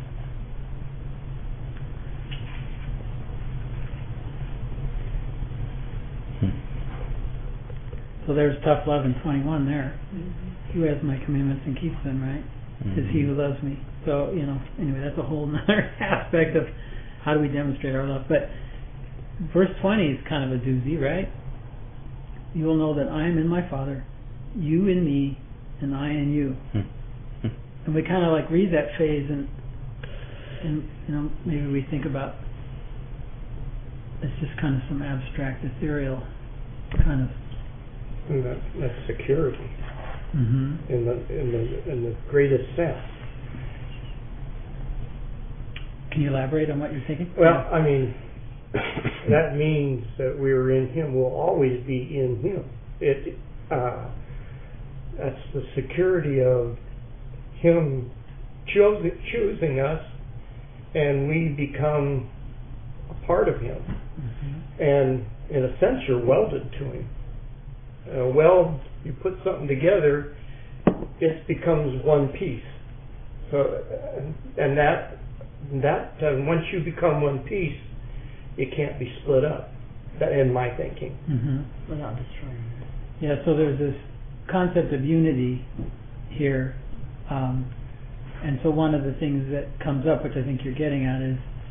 So there's tough love in 21 there. Who has my commandments and keeps them, right? Is he who loves me. So, anyway, that's a whole other aspect of how do we demonstrate our love. But verse 20 is kind of a doozy, right? You will know that I am in my Father, you in me, and I in you. And we kind of like read that phrase and maybe we think about it's just kind of some abstract, ethereal kind of. And that's security in the greatest sense. Can you elaborate on what you're thinking? Well, I mean, that means that we're in Him. We'll always be in Him. That's the security of Him choosing us, and we become a part of Him. And in a sense, you're welded to Him. You put something together, it becomes one piece. So, and that once you become one piece, it can't be split up. In my thinking, Without destroying it. Yeah. So there's this concept of unity here, and so one of the things that comes up, which I think you're getting at,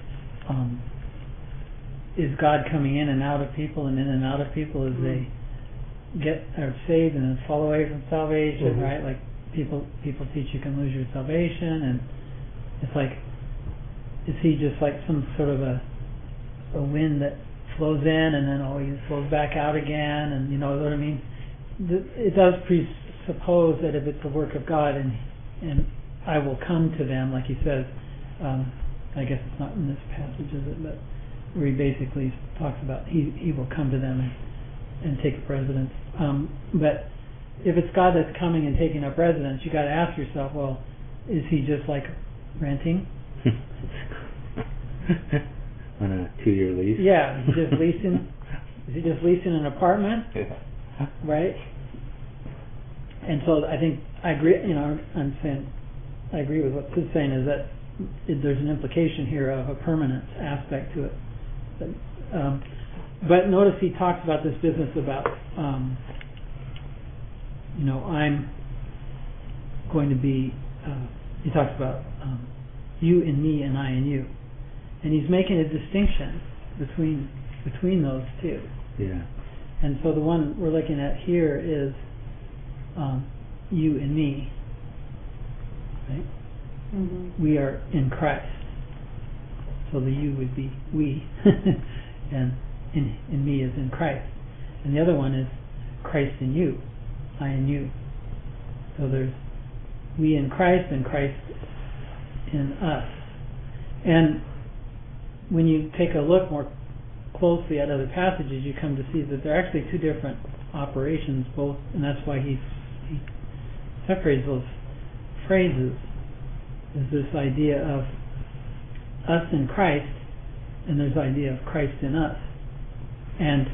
is God coming in and out of people and in and out of people as they are saved and then fall away from salvation, right? Like people teach you can lose your salvation, and it's like, is He just like some sort of a wind that flows in and then always flows back out again? And you know what I mean? It does presuppose that if it's a work of God and I will come to them, like He says, I guess it's not in this passage, is it? But where He basically talks about He will come to them and take up residence But if it's God that's coming and taking up residence, you got to ask yourself, well, is he just like renting? On a 2-year lease? Yeah, is he just leasing? Is he just leasing an apartment? Yeah. Right? And so I think I agree. I'm saying I agree with what Sid's saying, is that there's an implication here of a permanence aspect to it. But notice he talks about this business about I'm going to be. He talks about you in me and I in you, and he's making a distinction between those two. Yeah. And so the one we're looking at here is you and me. Right? Mm-hmm. We are in Christ. So the you would be we, and in me is in Christ. And the other one is Christ in you, I in you. So there's we in Christ and Christ in us. And when you take a look more closely at other passages, you come to see that they're actually two different operations, both, and that's why he separates those phrases. Is this idea of us in Christ, and there's the idea of Christ in us, and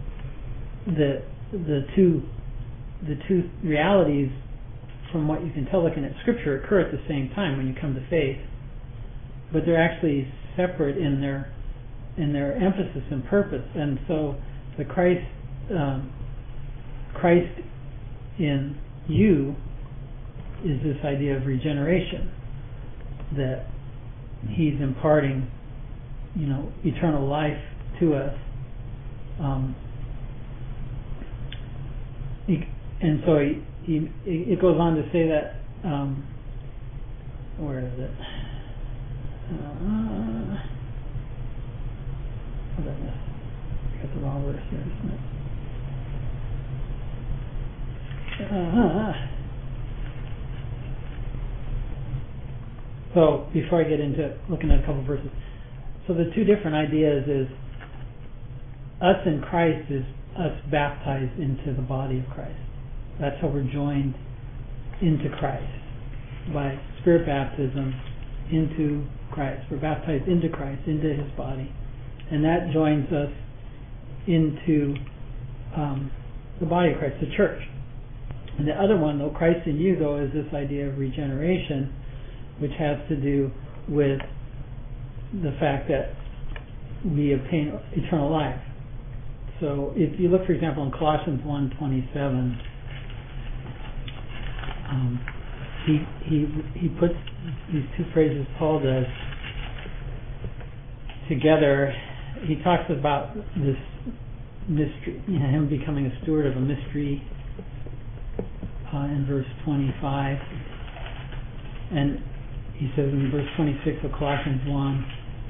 the two realities, from what you can tell looking at Scripture, occur at the same time when you come to faith, but they're actually separate in their emphasis and purpose. And so the Christ in you is this idea of regeneration, that he's imparting, eternal life to us. And so it goes on to say that, where is it? What did I miss? I got the wrong verse here, isn't it? So before I get into looking at a couple verses, so the two different ideas is us in Christ is us baptized into the body of Christ. That's how we're joined into Christ, by Spirit baptism into Christ. We're baptized into Christ, into his body, and that joins us into the body of Christ, the church. And the other one, though, Christ in you, though, is this idea of regeneration, which has to do with the fact that we obtain eternal life. So if you look, for example, in Colossians 1:27, he puts these two phrases Paul does together. He talks about this mystery, him becoming a steward of a mystery in verse 25, and he says in verse 26 of Colossians 1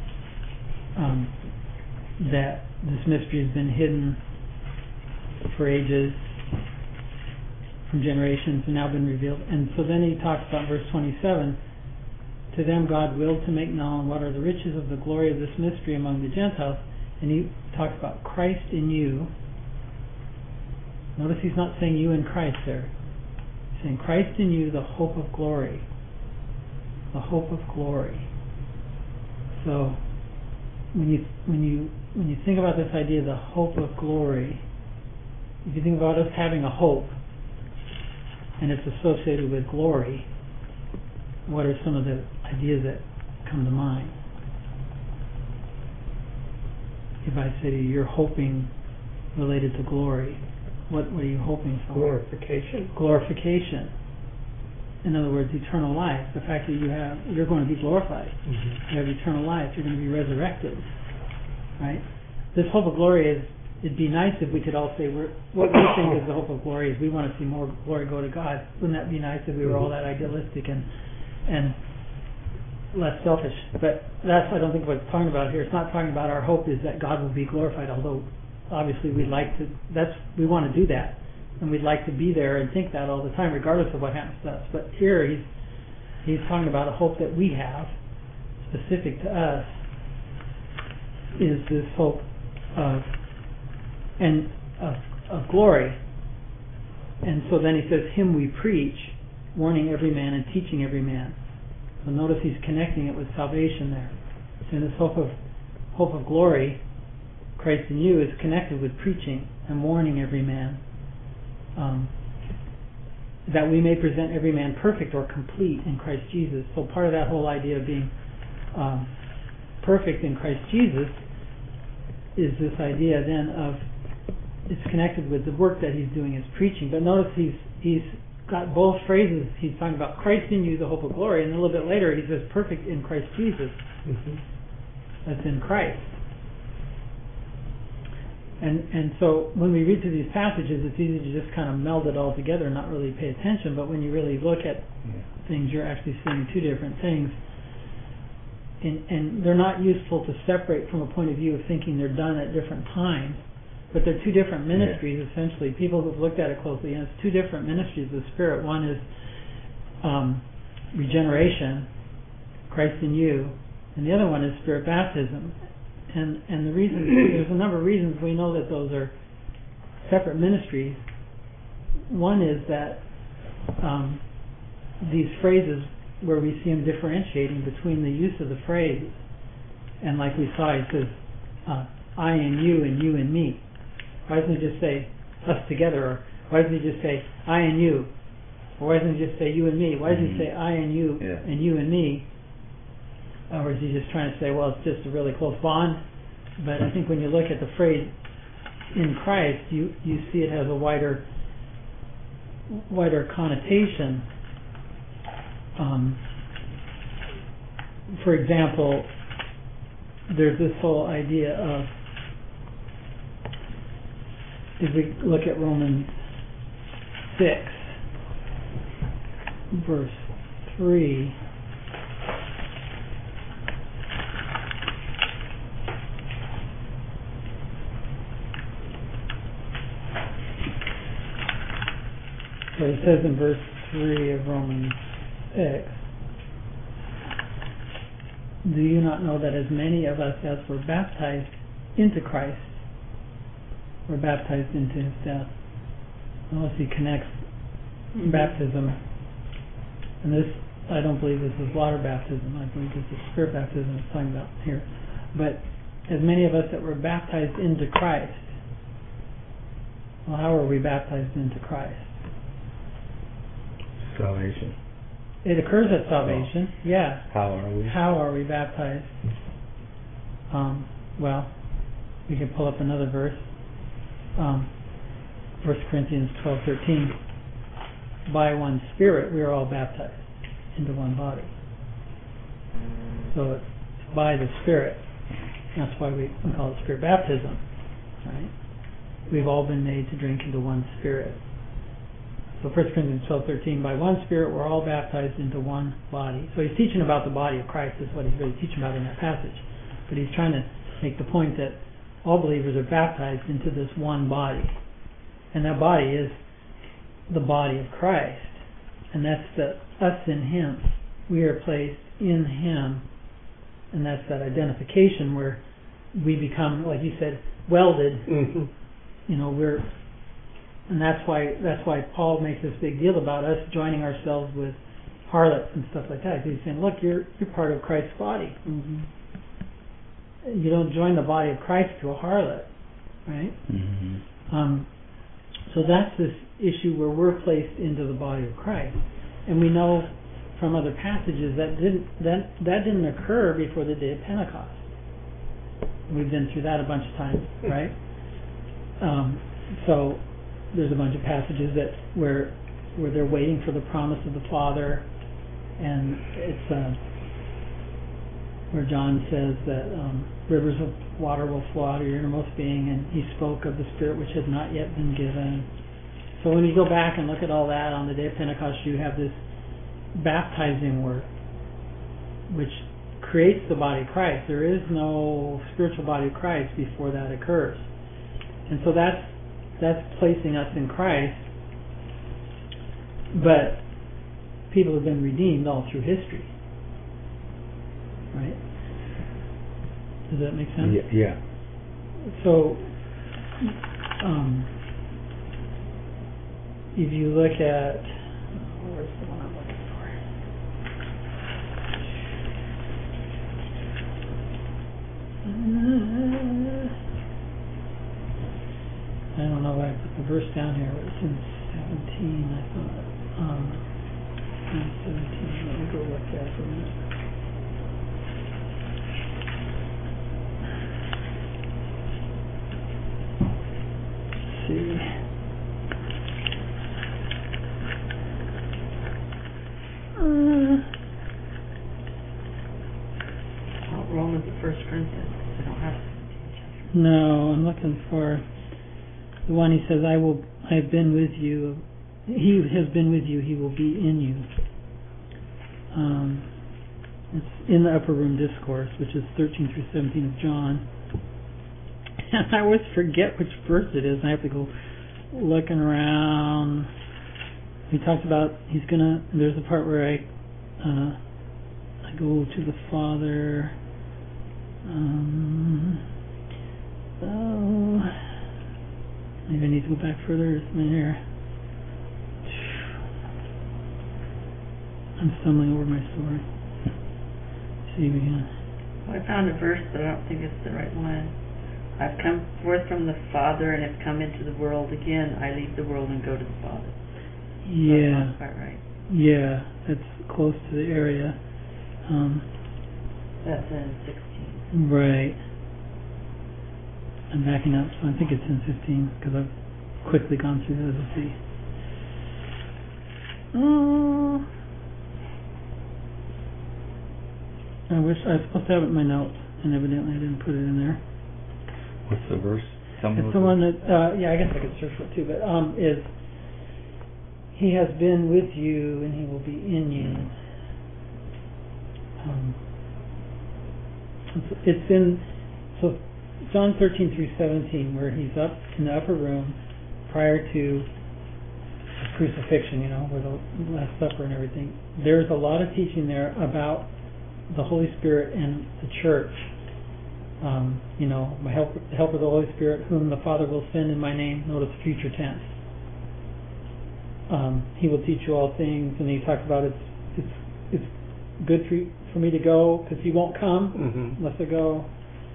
that this mystery has been hidden for ages, from generations, and now been revealed. And so then he talks about verse 27, to them God willed to make known what are the riches of the glory of this mystery among the Gentiles, and he talks about Christ in you. Notice he's not saying you in Christ there. He's saying Christ in you, the hope of glory. The hope of glory. So when you think about this idea of the hope of glory, if you think about us having a hope and it's associated with glory, what are some of the ideas that come to mind? If I say to you, you're hoping related to glory, what are you hoping for? Glorification. Glorification. In other words, eternal life. The fact that you're going to be glorified. Mm-hmm. You have eternal life. You're going to be resurrected. Right? This hope of glory it'd be nice if we could all say, what we think is the hope of glory is we want to see more glory go to God. Wouldn't that be nice if we were all that idealistic and less selfish? But I don't think what it's talking about here. It's not talking about our hope is that God will be glorified, although obviously we want to do that. And we'd like to be there and think that all the time, regardless of what happens to us. But here he's talking about a hope that we have, specific to us, is this hope of glory. And so then he says, him we preach, warning every man and teaching every man. So notice he's connecting it with salvation there. So in this hope of glory, Christ in you is connected with preaching and warning every man, that we may present every man perfect or complete in Christ Jesus. So part of that whole idea of being perfect in Christ Jesus is this idea then of, it's connected with the work that he's doing as preaching. But notice he's got both phrases. He's talking about Christ in you, the hope of glory, and then a little bit later he says perfect in Christ Jesus. That's in Christ. And so when we read through these passages, it's easy to just kind of meld it all together and not really pay attention. But when you really look at things, you're actually seeing two different things. And they're not useful to separate from a point of view of thinking they're done at different times. But they're two different ministries, essentially. People who've looked at it closely, and it's two different ministries of the Spirit. One is regeneration, Christ in you, and the other one is Spirit baptism. And the reason, there's a number of reasons we know that those are separate ministries. One is that these phrases where we see him differentiating between the use of the phrase, and like we saw, he says, I and you and me. Why doesn't he just say us together? Or why doesn't he just say I and you? Or why doesn't he just say you and me? Why doesn't he say I and you and me? Or is he just trying to say, well, it's just a really close bond? But I think when you look at the phrase in Christ, you see it has a wider connotation. For example, there's this whole idea of, if we look at Romans 6, verse 3, so it says in verse 3 of Romans 6, do you not know that as many of us as were baptized into Christ were baptized into his death? Unless he connects baptism, and this, I don't believe this is water baptism, I believe this is Spirit baptism it's talking about here. But as many of us that were baptized into Christ, well, how are we baptized into Christ? Salvation. It occurs at salvation, yeah. How are we? How are we baptized? Well, we can pull up another verse. 1 Corinthians 12:13. By one Spirit we are all baptized into one body. So it's by the Spirit. That's why we call it Spirit baptism, right? We've all been made to drink into one Spirit. So 1 Corinthians 12:13, by one Spirit we're all baptized into one body. So he's teaching about the body of Christ, is what he's really teaching about in that passage. But he's trying to make the point that all believers are baptized into this one body. And that body is the body of Christ. And that's the us in him. We are placed in him. And that's that identification where we become, like you said, welded. You know, and that's why Paul makes this big deal about us joining ourselves with harlots and stuff like that. He's saying, look, you're part of Christ's body. You don't join the body of Christ to a harlot, right? So that's this issue where we're placed into the body of Christ, and we know from other passages that didn't occur before the day of Pentecost. We've been through that a bunch of times, right? So there's a bunch of passages that where they're waiting for the promise of the Father, and it's where John says that rivers of water will flow out of your innermost being, and he spoke of the Spirit which had not yet been given. So when you go back and look at all that on the day of Pentecost, you have this baptizing work which creates the body of Christ. There is no spiritual body of Christ before that occurs. And so that's placing us in Christ, but people have been redeemed all through history. Right? Does that make sense? Yeah. So, if you look at, where's the one I'm looking for? I don't know why I put the verse down here. It's in 17, I thought. In 17, let me go look at it for a minute. Let's see. Romans and 1 Corinthians, because they don't have 17 chapters. No, I'm looking for the one he says, I have been with you. He has been with you, he will be in you. It's in the Upper Room Discourse, which is 13 through 17 of John. And I always forget which verse it is. I have to go looking around. He talks about there's a part where I go to the Father. Maybe I need to go back further. It's in here. I'm stumbling over my story. See again. Well, I found a verse, but I don't think it's the right one. I've come forth from the Father and have come into the world again. I leave the world and go to the Father. Yeah. That's quite right. Yeah, that's close to the area. That's in 16. Right. I'm backing up, so I think it's in 15 because I've quickly gone through those. Let's see. I was supposed to have it in my notes, and evidently I didn't put it in there. What's the verse? It's the one that, I guess I could search for it too, but is He has been with you and He will be in you. It's in John 13 through 17, where He's up in the upper room prior to His crucifixion, with the Last Supper and everything. There's a lot of teaching there about the Holy Spirit and the church. The help of the Holy Spirit, whom the Father will send in my name. Notice future tense. He will teach you all things, and he talks about it's good for me to go because He won't come unless I go.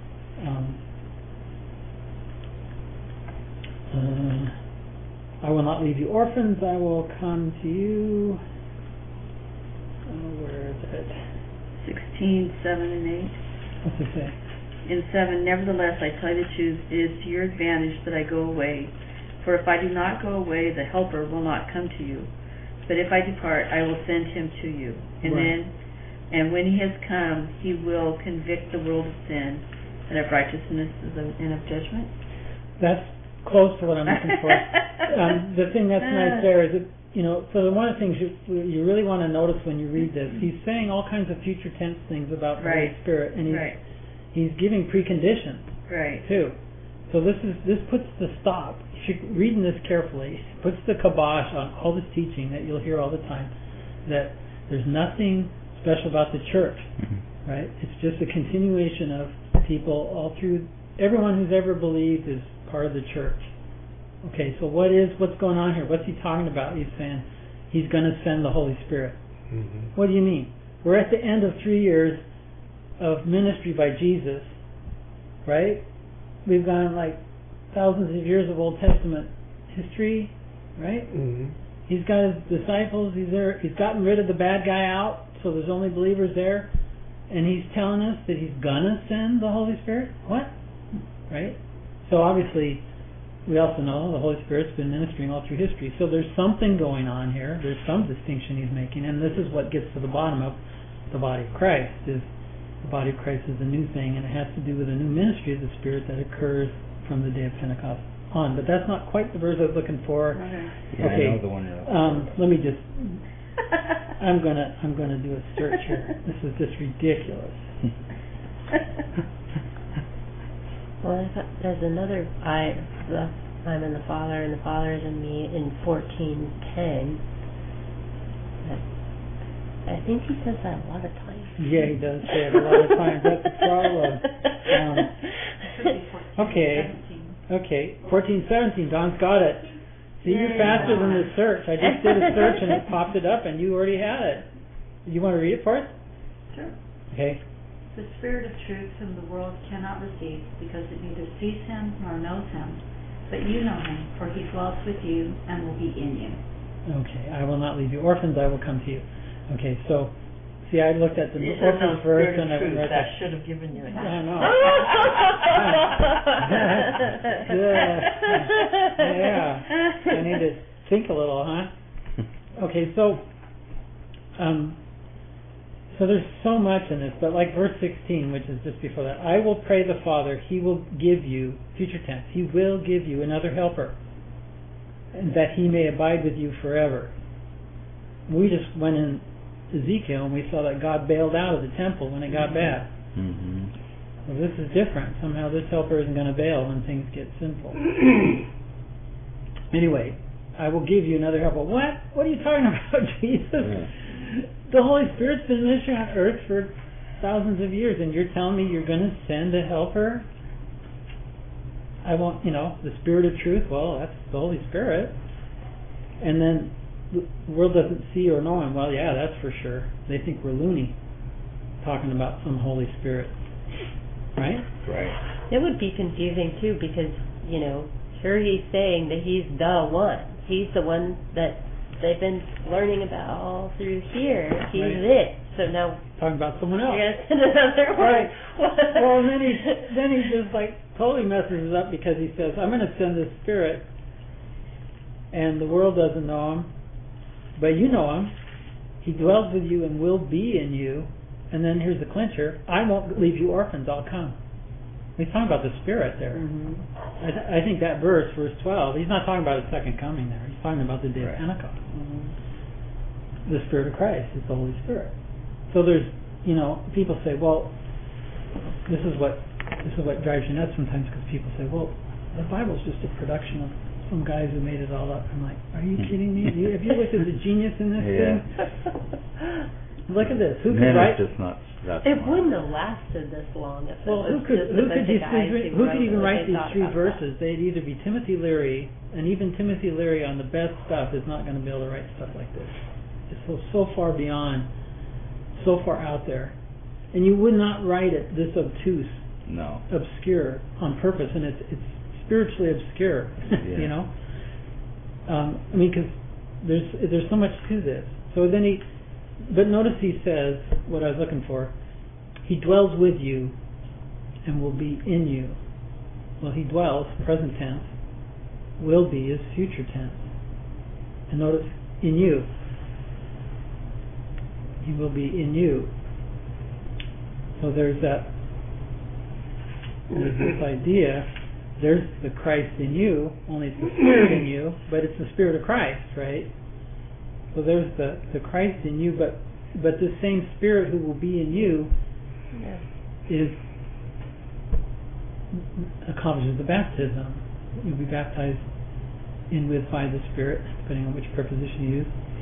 I will not leave you orphans. I will come to you. Where is it? 16, 7, and 8. What's it say? In 7, nevertheless, I tell you the truth, it is to your advantage that I go away. For if I do not go away, the Helper will not come to you. But if I depart, I will send Him to you. And when He has come, He will convict the world of sin and of righteousness and of judgment. That's close to what I'm looking for. The thing that's nice there is that, so one of the things you really want to notice when you read this, he's saying all kinds of future tense things about the Holy Spirit, and he's giving preconditions too. So this puts the stop. If you're reading this carefully, puts the kibosh on all this teaching that you'll hear all the time, that there's nothing special about the church, right? It's just a continuation of people all through. Everyone who's ever believed is part of the church. Okay, so what's going on here? What's he talking about? He's saying he's going to send the Holy Spirit. What do you mean? We're at the end of 3 years of ministry by Jesus, right? We've gone like thousands of years of Old Testament history, right? He's got His disciples. He's there. He's gotten rid of the bad guy out, so there's only believers there, and He's telling us that He's gonna send the Holy Spirit. What? Right? So obviously, we also know the Holy Spirit's been ministering all through history. So there's something going on here. There's some distinction He's making, and this is what gets to the bottom of the body of Christ. Is the body of Christ is a new thing, and it has to do with a new ministry of the Spirit that occurs from the day of Pentecost on. But that's not quite the verse I was looking for. Yeah, okay. I know the one you're looking for. Let me just. I'm gonna do a search here. This is just ridiculous. Well, there's another I'm in the Father and the Father is in me in 14:10. I think he says that a lot of times. Yeah, he does say it a lot of times. That's the problem. Okay. 14:17. Don's got it. See, you're faster than the search. I just did a search and it popped it up and you already had it. You want to read it for us? Sure. Okay. The Spirit of truth whom the world cannot receive, because it neither sees him nor knows him. But you know him, for he dwells with you and will be in you. Okay, I will not leave you orphans, I will come to you. Okay, so, see, I looked at the You should know orphans verse Spirit and of I Truth. read That should have given you a hint. I know. Yeah, I need to think a little, huh? Okay, so there's so much in this, but like verse 16, which is just before that, I will pray the Father, he will give you, future tense, he will give you another helper, and that he may abide with you forever. We just went in Ezekiel and we saw that God bailed out of the temple when it got bad. Mm-hmm. Well, this is different. Somehow this helper isn't going to bail when things get sinful. Anyway, I will give you another helper. What? What are you talking about, Jesus? Yeah. The Holy Spirit's been ministering on earth for thousands of years, and you're telling me you're going to send a helper? I want, the Spirit of truth. Well, that's the Holy Spirit. And then the world doesn't see or know him. Well, yeah, that's for sure. They think we're loony talking about some Holy Spirit. Right? Right. It would be confusing too, because, here he's saying that he's the one. He's the one that they've been learning about all through here. He's Right. it. So now Talking about someone else. you're going to send another one. Right. Well, and then he just totally messes it up, because he says, I'm going to send this Spirit, and the world doesn't know him, but you know him. He dwells with you and will be in you. And then here's the clincher: I won't leave you orphans, I'll come. He's talking about the Spirit there. Mm-hmm. I think that verse 12, he's not talking about his second coming there. He's talking about the day of Pentecost. Mm-hmm. The Spirit of Christ is the Holy Spirit. So there's, people say, well, this is what drives you nuts sometimes, because people say, well, the Bible's just a production of some guys who made it all up. I'm like, are you kidding me? Have you looked at the genius in this thing? Look at this. Who could write? Just not that It smart. wouldn't have lasted this long if Well, it was who could even write these three verses? They'd either be Timothy Leary, and even Timothy Leary on the best stuff is not going to be able to write stuff like this. It's so far beyond, so far out there, and you would not write it this obtuse, obscure on purpose, and it's spiritually obscure. Yeah. Because there's so much to this. So then but notice he says what I was looking for. He dwells with you and will be in you. Well, he dwells, present tense. Will be is future tense. And notice, in you. He will be in you. So there's this idea. There's the Christ in you, only it's the Spirit in you, but it's the Spirit of Christ, right? So there's the Christ in you, but the same Spirit who will be in you accomplishes the baptism. You'll be baptized in with by the Spirit, depending on which preposition you use.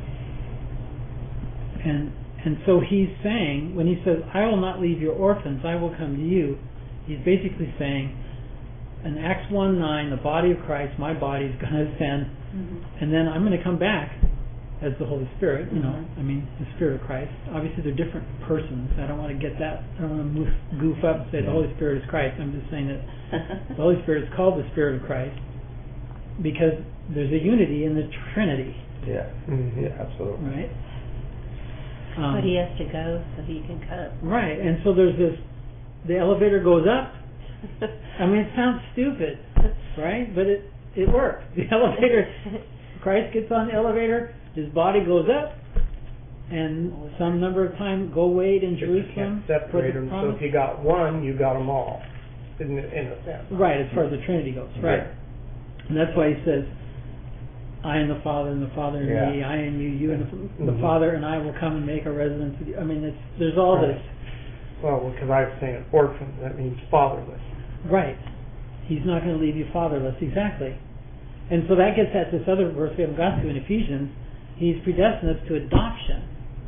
And so he's saying, when he says, I will not leave you orphans, I will come to you, he's basically saying, in Acts 1:9, the body of Christ, my body, is going to ascend, and then I'm going to come back as the Holy Spirit, the Spirit of Christ. Obviously they're different persons. I don't want to get that, I don't want to goof up and say the Holy Spirit is Christ. I'm just saying that the Holy Spirit is called the Spirit of Christ because there's a unity in the Trinity. Yeah, yeah, absolutely. Right? But he has to go so he can come. Right, and so there's the elevator goes up. It sounds stupid, right? But it works. The elevator, Christ gets on the elevator, his body goes up, and some number of time go wait in Jerusalem. You can't separate them, so if you got one, you got them all, in a sense. Right, as far as the Trinity goes, right. And that's why he says, I and the Father and the Father and me, I and you and the Father and I will come and make a residence with you. There's all this. Well, because I was saying orphan, that means fatherless. Right. He's not going to leave you fatherless, exactly. And so that gets at this other verse we haven't got to in Ephesians. He's predestined us to adoption.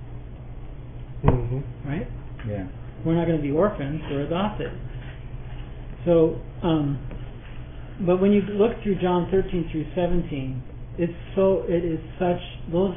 Right? Yeah. We're not going to be orphans, we're adopted. So, but when you look through John 13 through 17, it is such, those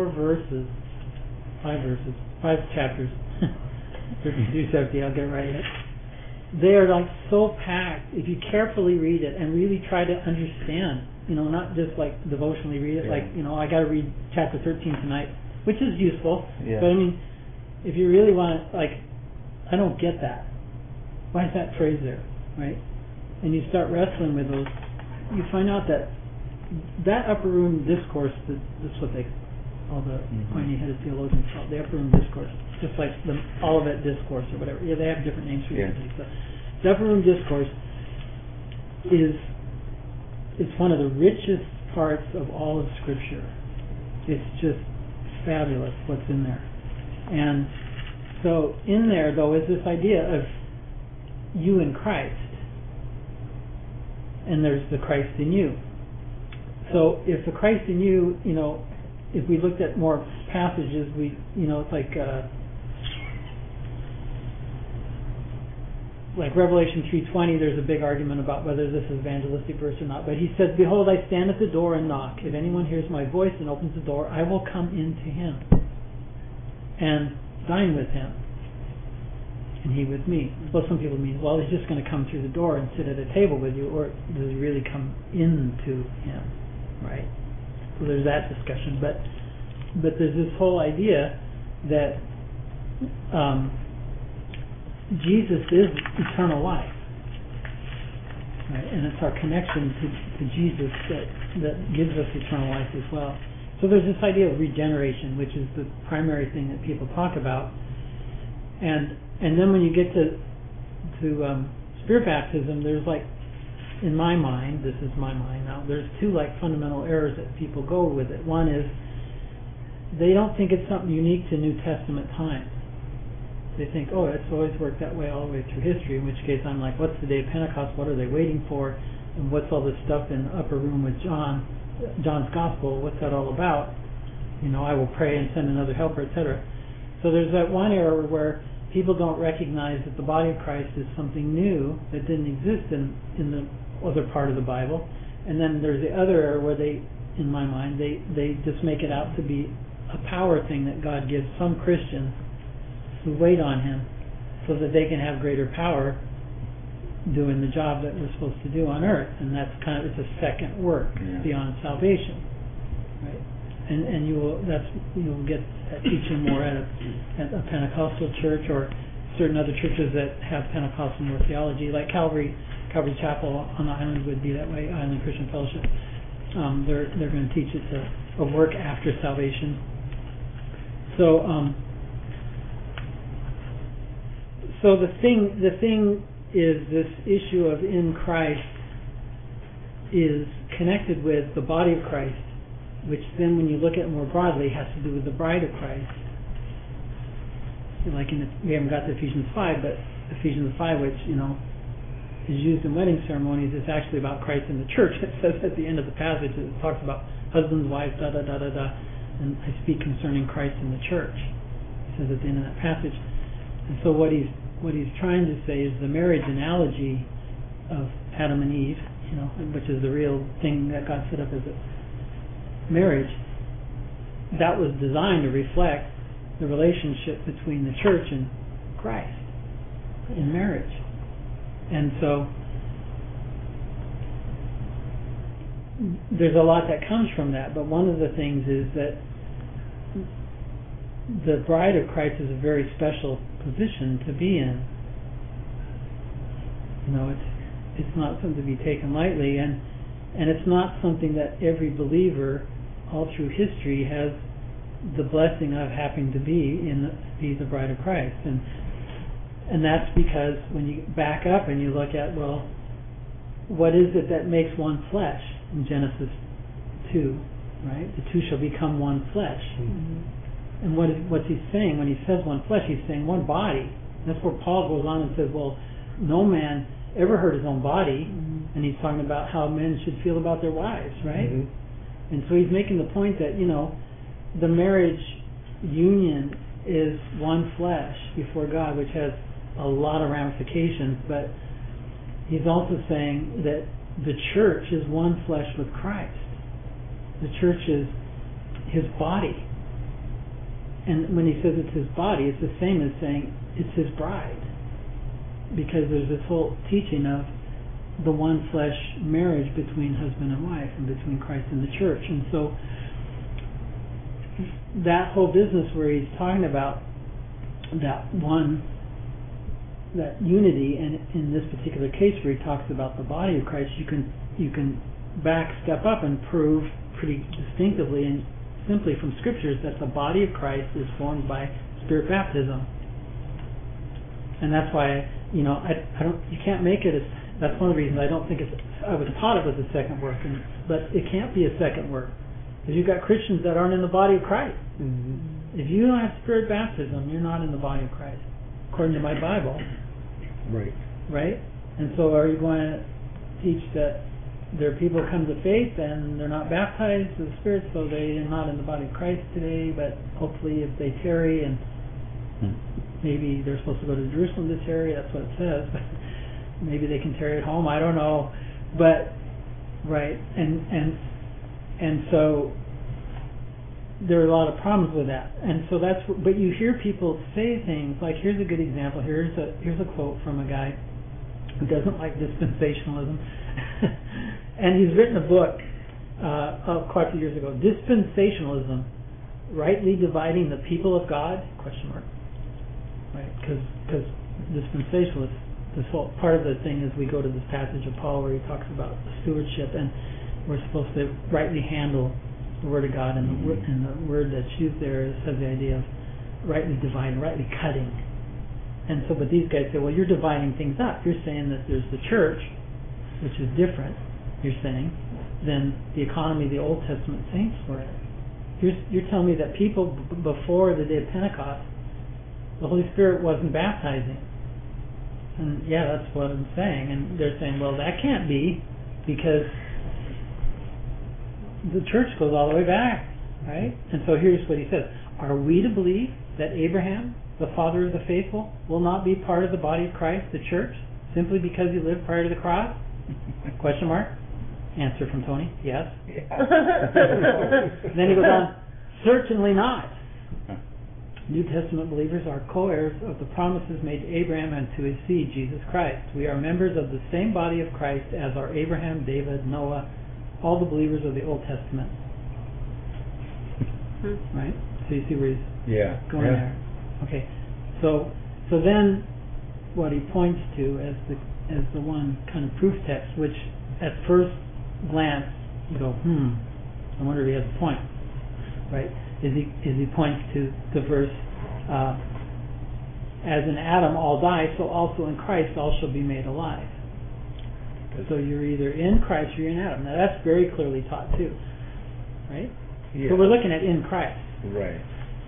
5 chapters, 13 through 17, I'll get right in it. They are like so packed. If you carefully read it and really try to understand, not just like devotionally read it, like, I got to read chapter 13 tonight, which is useful. Yeah. But I mean, if you really want to, like, I don't get that. Why is that phrase there, right? And you start wrestling with those, you find out that upper room discourse, this is what all the pointy-headed theologians call it, the upper room discourse, just like the Olivet discourse or whatever. Yeah, they have different names for these stuff. The upper room discourse it's one of the richest parts of all of Scripture. It's just fabulous what's in there. And so in there, though, is this idea of you in Christ. And there's the Christ in you. So if the Christ in you, if we looked at more passages, it's like Revelation 3:20, there's a big argument about whether this is evangelistic verse or not. But he says, "Behold, I stand at the door and knock. If anyone hears my voice and opens the door, I will come into him and dine with him, and he with me." Well, some people mean, well, he's just going to come through the door and sit at a table with you, or does he really come into him, right? So there's that discussion. But there's this whole idea that Jesus is eternal life, right? And it's our connection to Jesus that gives us eternal life as well. So there's this idea of regeneration, which is the primary thing that people talk about. And then when you get to spirit baptism, there's in my mind, this is my mind now, there's 2 fundamental errors that people go with it. One is they don't think it's something unique to New Testament times. They think, oh, it's always worked that way all the way through history, in which case I'm like, what's the day of Pentecost? What are they waiting for? And what's all this stuff in the upper room with John's Gospel? What's that all about? I will pray and send another helper, etc. So there's that one error where people don't recognize that the body of Christ is something new that didn't exist in the other part of the Bible. And then there's the other error where in my mind, they just make it out to be a power thing that God gives some Christians who wait on him so that they can have greater power doing the job that we're supposed to do on earth. And that's it's a second work beyond salvation, right? And you'll get that teaching more at a Pentecostal church or certain other churches that have Pentecostal more theology, like Calvary Chapel on the island would be that way, Island Christian Fellowship. They're going to teach it's a work after salvation. So the thing is, this issue of in Christ is connected with the body of Christ, which then when you look at it more broadly has to do with the bride of Christ. We haven't got to Ephesians 5, but Ephesians 5, which is used in wedding ceremonies, is actually about Christ in the church. It says at the end of the passage, it talks about husbands, wives, and I speak concerning Christ in the church. It says at the end of that passage. And so what he's trying to say is the marriage analogy of Adam and Eve, which is the real thing that God set up as a marriage, that was designed to reflect the relationship between the church and Christ in marriage. And so there's a lot that comes from that, but one of the things is that the bride of Christ is a very special position to be in. It's not something to be taken lightly, and it's not something that every believer all through history has the blessing of having to be the bride of Christ. And that's because when you back up and you look at, well, what is it that makes one flesh in Genesis 2, right? The two shall become one flesh. Mm-hmm. And what's he saying when he says one flesh? He's saying one body. That's where Paul goes on and says, well, no man ever hurt his own body. Mm-hmm. And he's talking about how men should feel about their wives, right? Mm-hmm. And so he's making the point that, the marriage union is one flesh before God, which has a lot of ramifications, but he's also saying that the church is one flesh with Christ. The church is his body. And when he says it's his body, it's the same as saying it's his bride. Because there's this whole teaching of the one flesh marriage between husband and wife and between Christ and the church. And so that whole business where he's talking about that unity, and in this particular case where he talks about the body of Christ, you can step up and prove pretty distinctively and simply from scriptures that the body of Christ is formed by spirit baptism. And that's why, you can't make it that's one of the reasons I don't think I would have taught it was a second work, but it can't be a second work. Because you've got Christians that aren't in the body of Christ. Mm-hmm. If you don't have spirit baptism, you're not in the body of Christ, according to my Bible. Right. Right? And so are you going to teach that there are people who come to faith and they're not baptized in the Spirit, so they are not in the body of Christ today, but hopefully if they tarry, and maybe they're supposed to go to Jerusalem to tarry, that's what it says, but maybe they can tarry at home, I don't know. But, right, and so there are a lot of problems with that. And so but you hear people say things like, here's a good example, here's a quote from a guy who doesn't like dispensationalism. And he's written a book quite a few years ago, Dispensationalism, Rightly Dividing the People of God? ? Right? Because dispensationalists, this whole part of the thing is we go to this passage of Paul where he talks about stewardship, and we're supposed to rightly handle the Word of God, and the word that's used there has the idea of rightly dividing, rightly cutting. And so, but these guys say, well, you're dividing things up. You're saying that there's the church, which is different, you're saying, than the economy the Old Testament saints were in. You're telling me that people before the day of Pentecost, the Holy Spirit wasn't baptizing. And yeah, that's what I'm saying. And they're saying, well, that can't be, because the church goes all the way back, right? And so here's what he says. Are we to believe that Abraham, the father of the faithful, will not be part of the body of Christ, the church, simply because he lived prior to the cross? ? Answer from Tony, yes. Then he goes on, certainly not. New Testament believers are co-heirs of the promises made to Abraham and to his seed, Jesus Christ. We are members of the same body of Christ as are Abraham, David, Noah, all the believers of the Old Testament. Right? So you see where he's going there. Okay. So then what he points to as the one kind of proof text, which at first glance you go, I wonder if he has a point, right? Is he points to the verse, as in Adam all die, so also in Christ all shall be made alive. So you're either in Christ or you're in Adam. Now that's very clearly taught too, right? Yeah. So we're looking at in Christ. Right.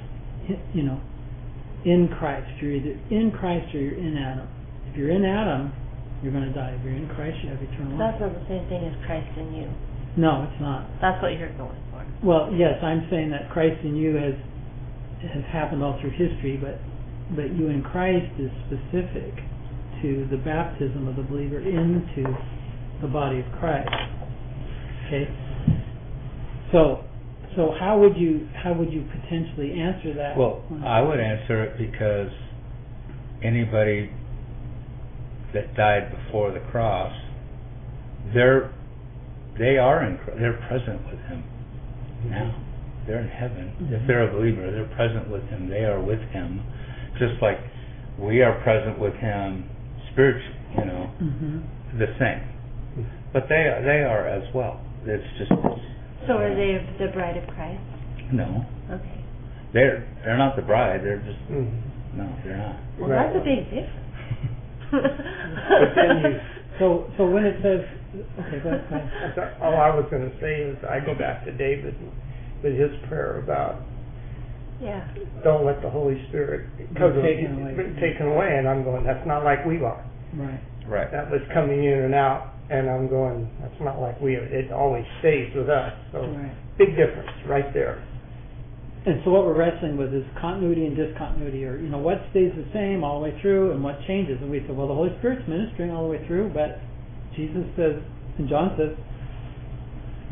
In Christ. You're either in Christ or you're in Adam. If you're in Adam, you're going to die. If you're in Christ, you have eternal life. That's not the same thing as Christ in you. No, it's not. That's what you're going for. Well, yes, I'm saying that Christ in you has happened all through history, but you in Christ is specific to the baptism of the believer into the body of Christ. Okay? So how would you potentially answer that? Well, I would answer it because anybody that died before the cross, they're present with him now. They're in heaven. Mm-hmm. If they're a believer, they're present with him. They are with him, just like we are present with him spiritually. The same. But they are as well. It's just. So are they the bride of Christ? No. Okay. They're not the bride. They're just no. They're not. Well, right. That's a big difference. But then so when it says, okay, go ahead. All I was going to say is I go back to David with his prayer about don't let the Holy Spirit be taken away, and I'm going, that's not like we are. Right. That was coming in and out, and I'm going, that's not like we are. It always stays with us. So big difference right there. And so what we're wrestling with is continuity and discontinuity, or what stays the same all the way through and what changes. And we say, well, the Holy Spirit's ministering all the way through, but Jesus says, and John says,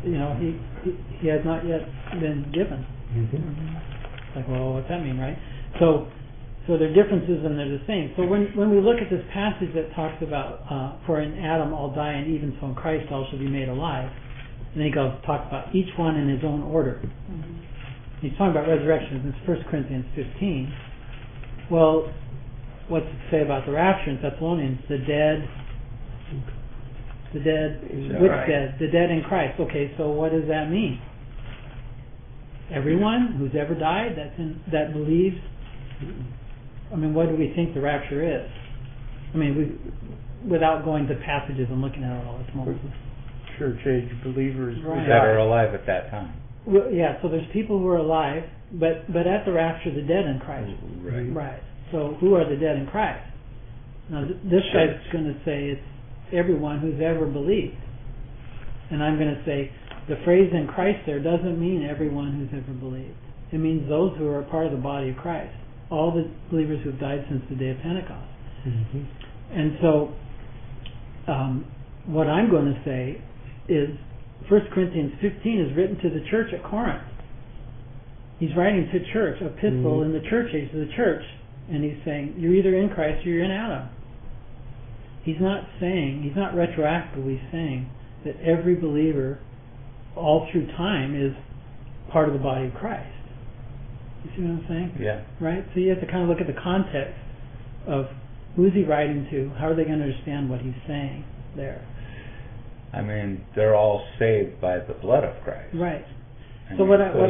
he has not yet been given. It's like, well, what's that mean, right? So there are differences and they're the same. So when we look at this passage that talks about, for in Adam all die, and even so in Christ all shall be made alive, and then he talks about each one in his own order. He's talking about resurrection. It's 1 Corinthians 15. Well, what's it say about the rapture in Thessalonians? The dead, which right? Dead? The dead in Christ. Okay, so what does that mean? Everyone who's ever died that believes. I mean, what do we think the rapture is? I mean, without going to passages and looking at it all, it's more church age believers right. that are alive at that time. Well, yeah, so there's people who are alive, but at the rapture, the dead in Christ. Right. So who are the dead in Christ? Now, this guy's going to say it's everyone who's ever believed. And I'm going to say the phrase in Christ there doesn't mean everyone who's ever believed. It means those who are a part of the body of Christ. All the believers who have died since the day of Pentecost. And so what I'm going to say is 1 Corinthians 15 is written to the church at Corinth. He's writing to church, a epistle in the church age to the church, and he's saying, you're either in Christ or you're in Adam. He's not retroactively saying that every believer all through time is part of the body of Christ. You see what I'm saying? Yeah. Right? So you have to kind of look at the context of who's he writing to, how are they going to understand what he's saying there. I mean, they're all saved by the blood of Christ. Right. You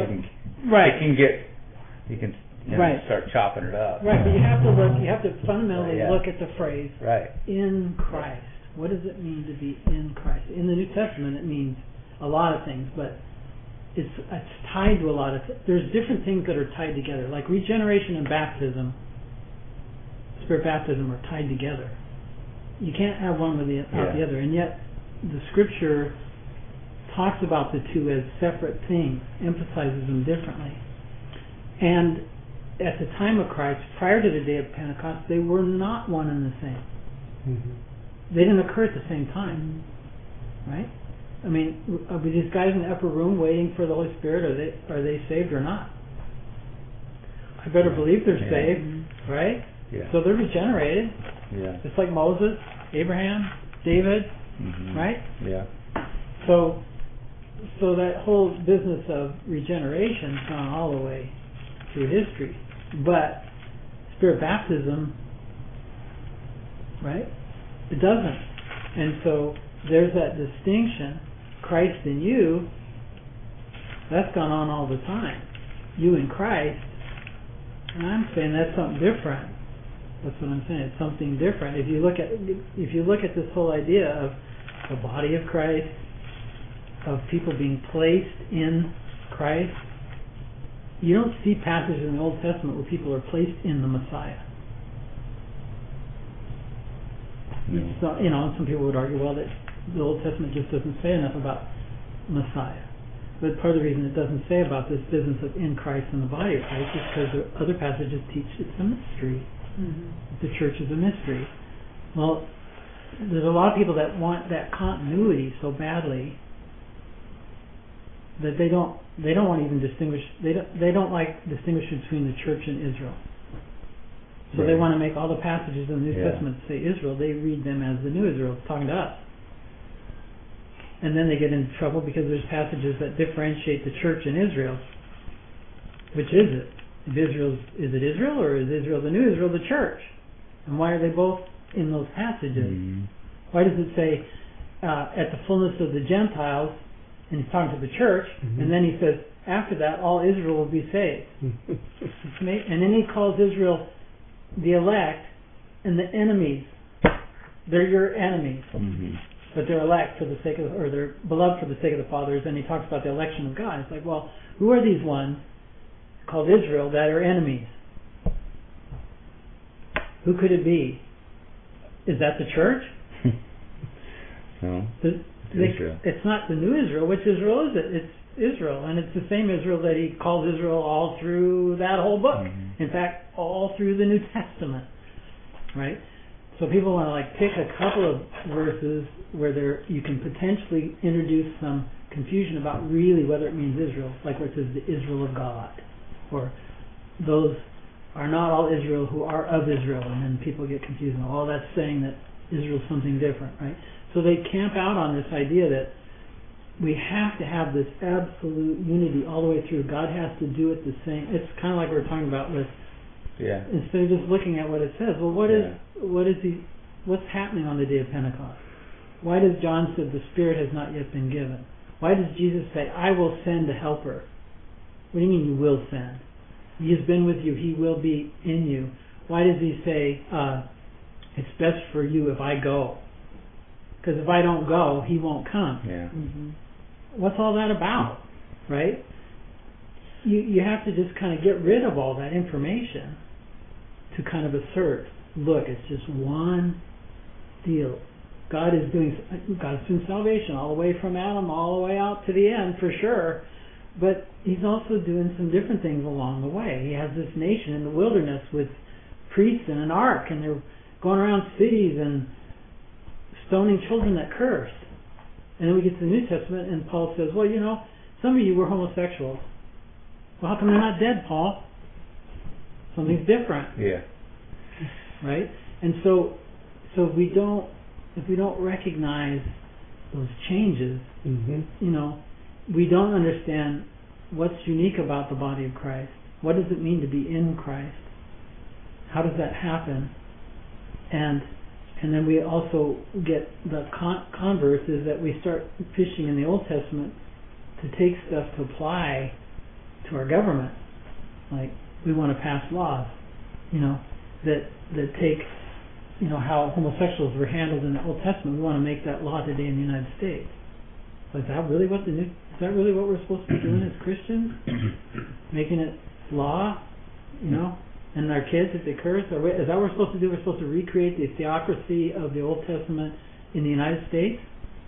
can start chopping it up. Right, but you have to fundamentally look at the phrase in Christ. What does it mean to be in Christ? In the New Testament it means a lot of things, but it's tied to a lot of there's different things that are tied together. Like regeneration and baptism, spirit baptism are tied together. You can't have one without the other, and yet the scripture talks about the two as separate things, emphasizes them differently. And at the time of Christ, prior to the day of Pentecost, they were not one and the same. They didn't occur at the same time, right? I mean, are these guys in the upper room waiting for the Holy Spirit? Are they saved or not? I better believe they're saved, right? Yeah. So they're regenerated. Yeah. Just like Moses, Abraham, David, right? Yeah. So that whole business of regeneration's gone all the way through history. But spirit baptism, right? It doesn't. And so there's that distinction. Christ in you, that's gone on all the time. You in Christ, and I'm saying that's something different. That's what I'm saying. It's something different. If you look at this whole idea of the body of Christ, of people being placed in Christ, you don't see passages in the Old Testament where people are placed in the Messiah. So, some people would argue, well, that the Old Testament just doesn't say enough about Messiah. But part of the reason it doesn't say about this business of in Christ and the body of Christ is because the other passages teach it's a mystery. The church is a mystery. Well, there's a lot of people that want that continuity so badly that they don't want to even distinguish. They don't like distinguishing between the church and Israel. So they want to make all the passages in the New Testament say Israel. They read them as the new Israel talking to us. And then they get into trouble because there's passages that differentiate the church and Israel. Which is it? Is it Israel, or is Israel the new Israel, the church? And why are they both in those passages? Why does it say at the fullness of the Gentiles, and he's talking to the church, and then he says after that all Israel will be saved. And then he calls Israel the elect and the enemies. They're your enemies. But they're elect for the sake of, or they're beloved for the sake of the fathers. And he talks about the election of God. It's like, well, who are these ones called Israel that are enemies? Who could it be? Is that the church? No. Israel. It's not the new Israel. Which Israel is it? It's Israel, and it's the same Israel that he calls Israel all through that whole book. In fact, all through the New Testament, right? So people want to pick a couple of verses where you can potentially introduce some confusion about really whether it means Israel, like where it says the Israel of God, or those are not all Israel who are of Israel, and then people get confused. Oh, that's saying that Israel's something different, right? So they camp out on this idea that we have to have this absolute unity all the way through. God has to do it the same. It's kind of like we were talking about with, instead of just looking at what it says, well, what's happening on the day of Pentecost? Why does John say the Spirit has not yet been given? Why does Jesus say, I will send a helper? What do you mean you will send? He has been with you. He will be in you. Why does he say, it's best for you if I go? Because if I don't go, he won't come. Yeah. Mm-hmm. What's all that about? Right? You have to just kind of get rid of all that information to kind of assert, look, it's just one deal. God is doing salvation all the way from Adam all the way out to the end for sure, but he's also doing some different things along the way. He has this nation in the wilderness with priests and an ark, and they're going around cities and stoning children that curse. And then we get to the New Testament and Paul says, well, some of you were homosexuals. Well, how come they're not dead, Paul? Something's different. Yeah. Right? And so if we don't recognize those changes, we don't understand what's unique about the body of Christ. What does it mean to be in Christ? How does that happen? And then we also get the converse is that we start fishing in the Old Testament to take stuff to apply to our government. Like we want to pass laws, that take, how homosexuals were handled in the Old Testament. We want to make that law today in the United States. So is that really what we're supposed to be doing as Christians? Making it law, and our kids, if they curse, is that what we're supposed to do? We're supposed to recreate the theocracy of the Old Testament in the United States?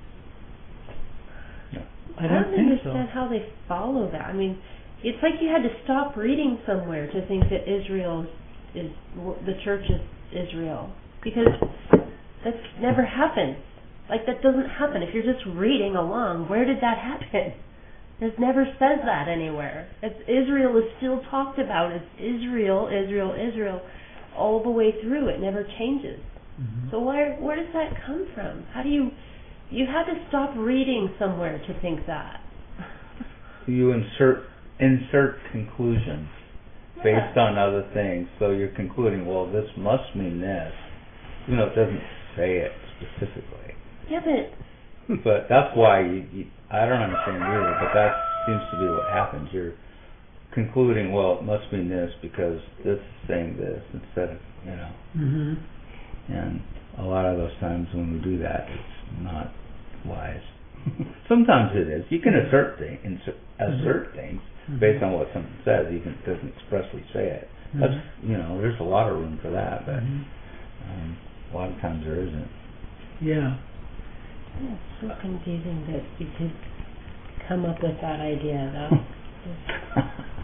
No. I don't think so. understand how they follow that. I mean, it's like you had to stop reading somewhere to think that Israel is the church is Israel, because that's never happened. Like, that doesn't happen. If you're just reading along, where did that happen? It never says that anywhere. Israel is still talked about as Israel, Israel, Israel, all the way through. It never changes. Mm-hmm. So where does that come from? How do you had to stop reading somewhere to think that. You insert conclusions based on other things. So you're concluding, well, this must mean this, even though it doesn't say it specifically. Yeah, but that's why I don't understand either, but that seems to be what happens. You're concluding, well, it must mean this because this is saying this instead of, Mm-hmm. And a lot of those times when we do that, it's not wise. Sometimes it is. You can assert things based on what something says, even if it doesn't expressly say it. That's, there's a lot of room for that, but a lot of times there isn't. Yeah. It's so confusing that you could come up with that idea, though.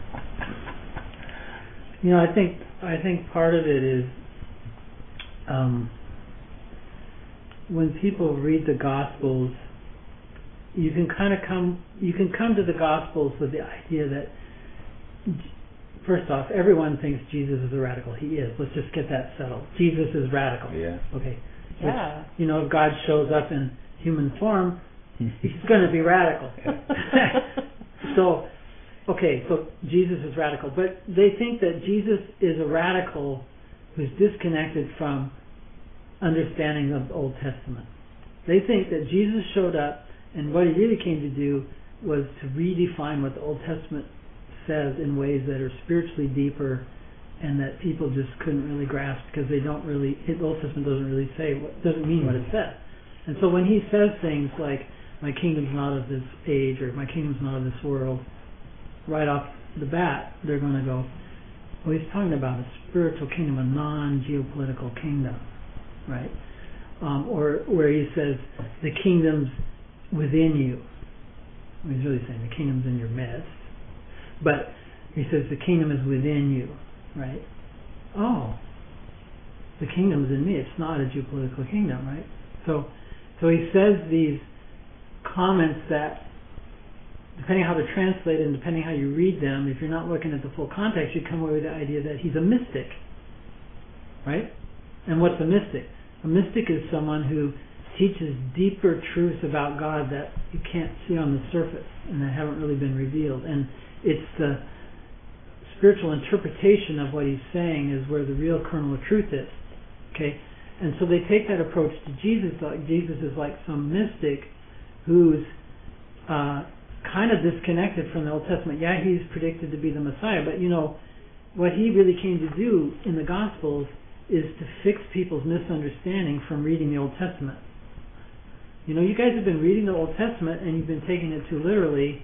I think part of it is when people read the Gospels, you can come to the Gospels with the idea that, first off, everyone thinks Jesus is a radical. He is. Let's just get that settled. Jesus is radical. Yeah. Okay. Yeah. Which, if God shows up in human form, he's going to be radical. So Jesus is radical. But they think that Jesus is a radical who's disconnected from understanding of the Old Testament. They think that Jesus showed up and what he really came to do was to redefine what the Old Testament says in ways that are spiritually deeper and that people just couldn't really grasp because the Old Testament doesn't mean what it says. And so when he says things like, my kingdom's not of this age or my kingdom's not of this world, right off the bat, they're going to go, well, he's talking about a spiritual kingdom, a non-geopolitical kingdom, right? Or where he says, the kingdom's within you. Well, he's really saying the kingdom's in your midst. But he says the kingdom is within you, right? Oh, the kingdom's in me. It's not a geopolitical kingdom, right? So he says these comments that depending how they're translated and depending how you read them, if you're not looking at the full context, you come away with the idea that he's a mystic, right? And what's a mystic? A mystic is someone who teaches deeper truths about God that you can't see on the surface and that haven't really been revealed. And it's the spiritual interpretation of what he's saying is where the real kernel of truth is. Okay? And so they take that approach to Jesus. Like Jesus is like some mystic who's kind of disconnected from the Old Testament. Yeah, he's predicted to be the Messiah, but what he really came to do in the Gospels is to fix people's misunderstanding from reading the Old Testament. You guys have been reading the Old Testament and you've been taking it too literally,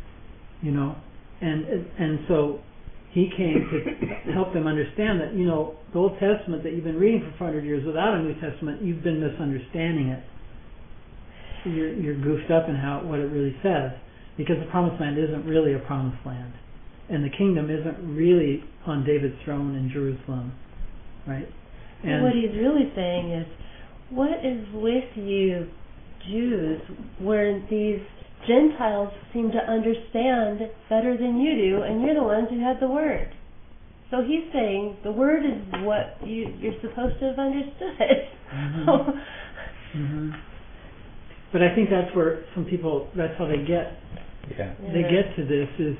and so he came to help them understand that, the Old Testament that you've been reading for 400 years without a New Testament, you've been misunderstanding it. You're goofed up in what it really says, because the Promised Land isn't really a Promised Land, and the kingdom isn't really on David's throne in Jerusalem, right? And what he's really saying is, what is with you Jews where these Gentiles seem to understand better than you do, and you're the ones who had the Word? So he's saying the Word is what you're supposed to have understood. Mm-hmm. But I think that's where some people, that's how they get they get to this, is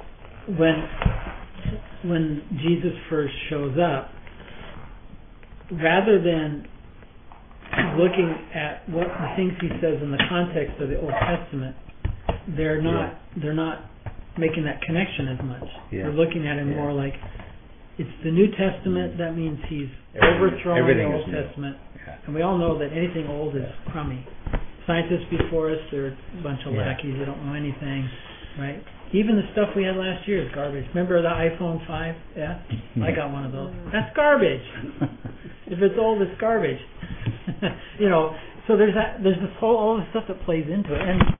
when Jesus first shows up, rather than looking at what the things he says in the context of the Old Testament, they're not making that connection as much. They're looking at it more like it's the New Testament. That means he's overthrowing the Old Testament, and we all know that anything old is crummy. Scientists before us, they're a bunch of lackeys. They don't know anything, right? Even the stuff we had last year is garbage. Remember the iPhone 5? Yeah? I got one of those. That's garbage. If it's old, it's garbage. So there's all this stuff that plays into it. And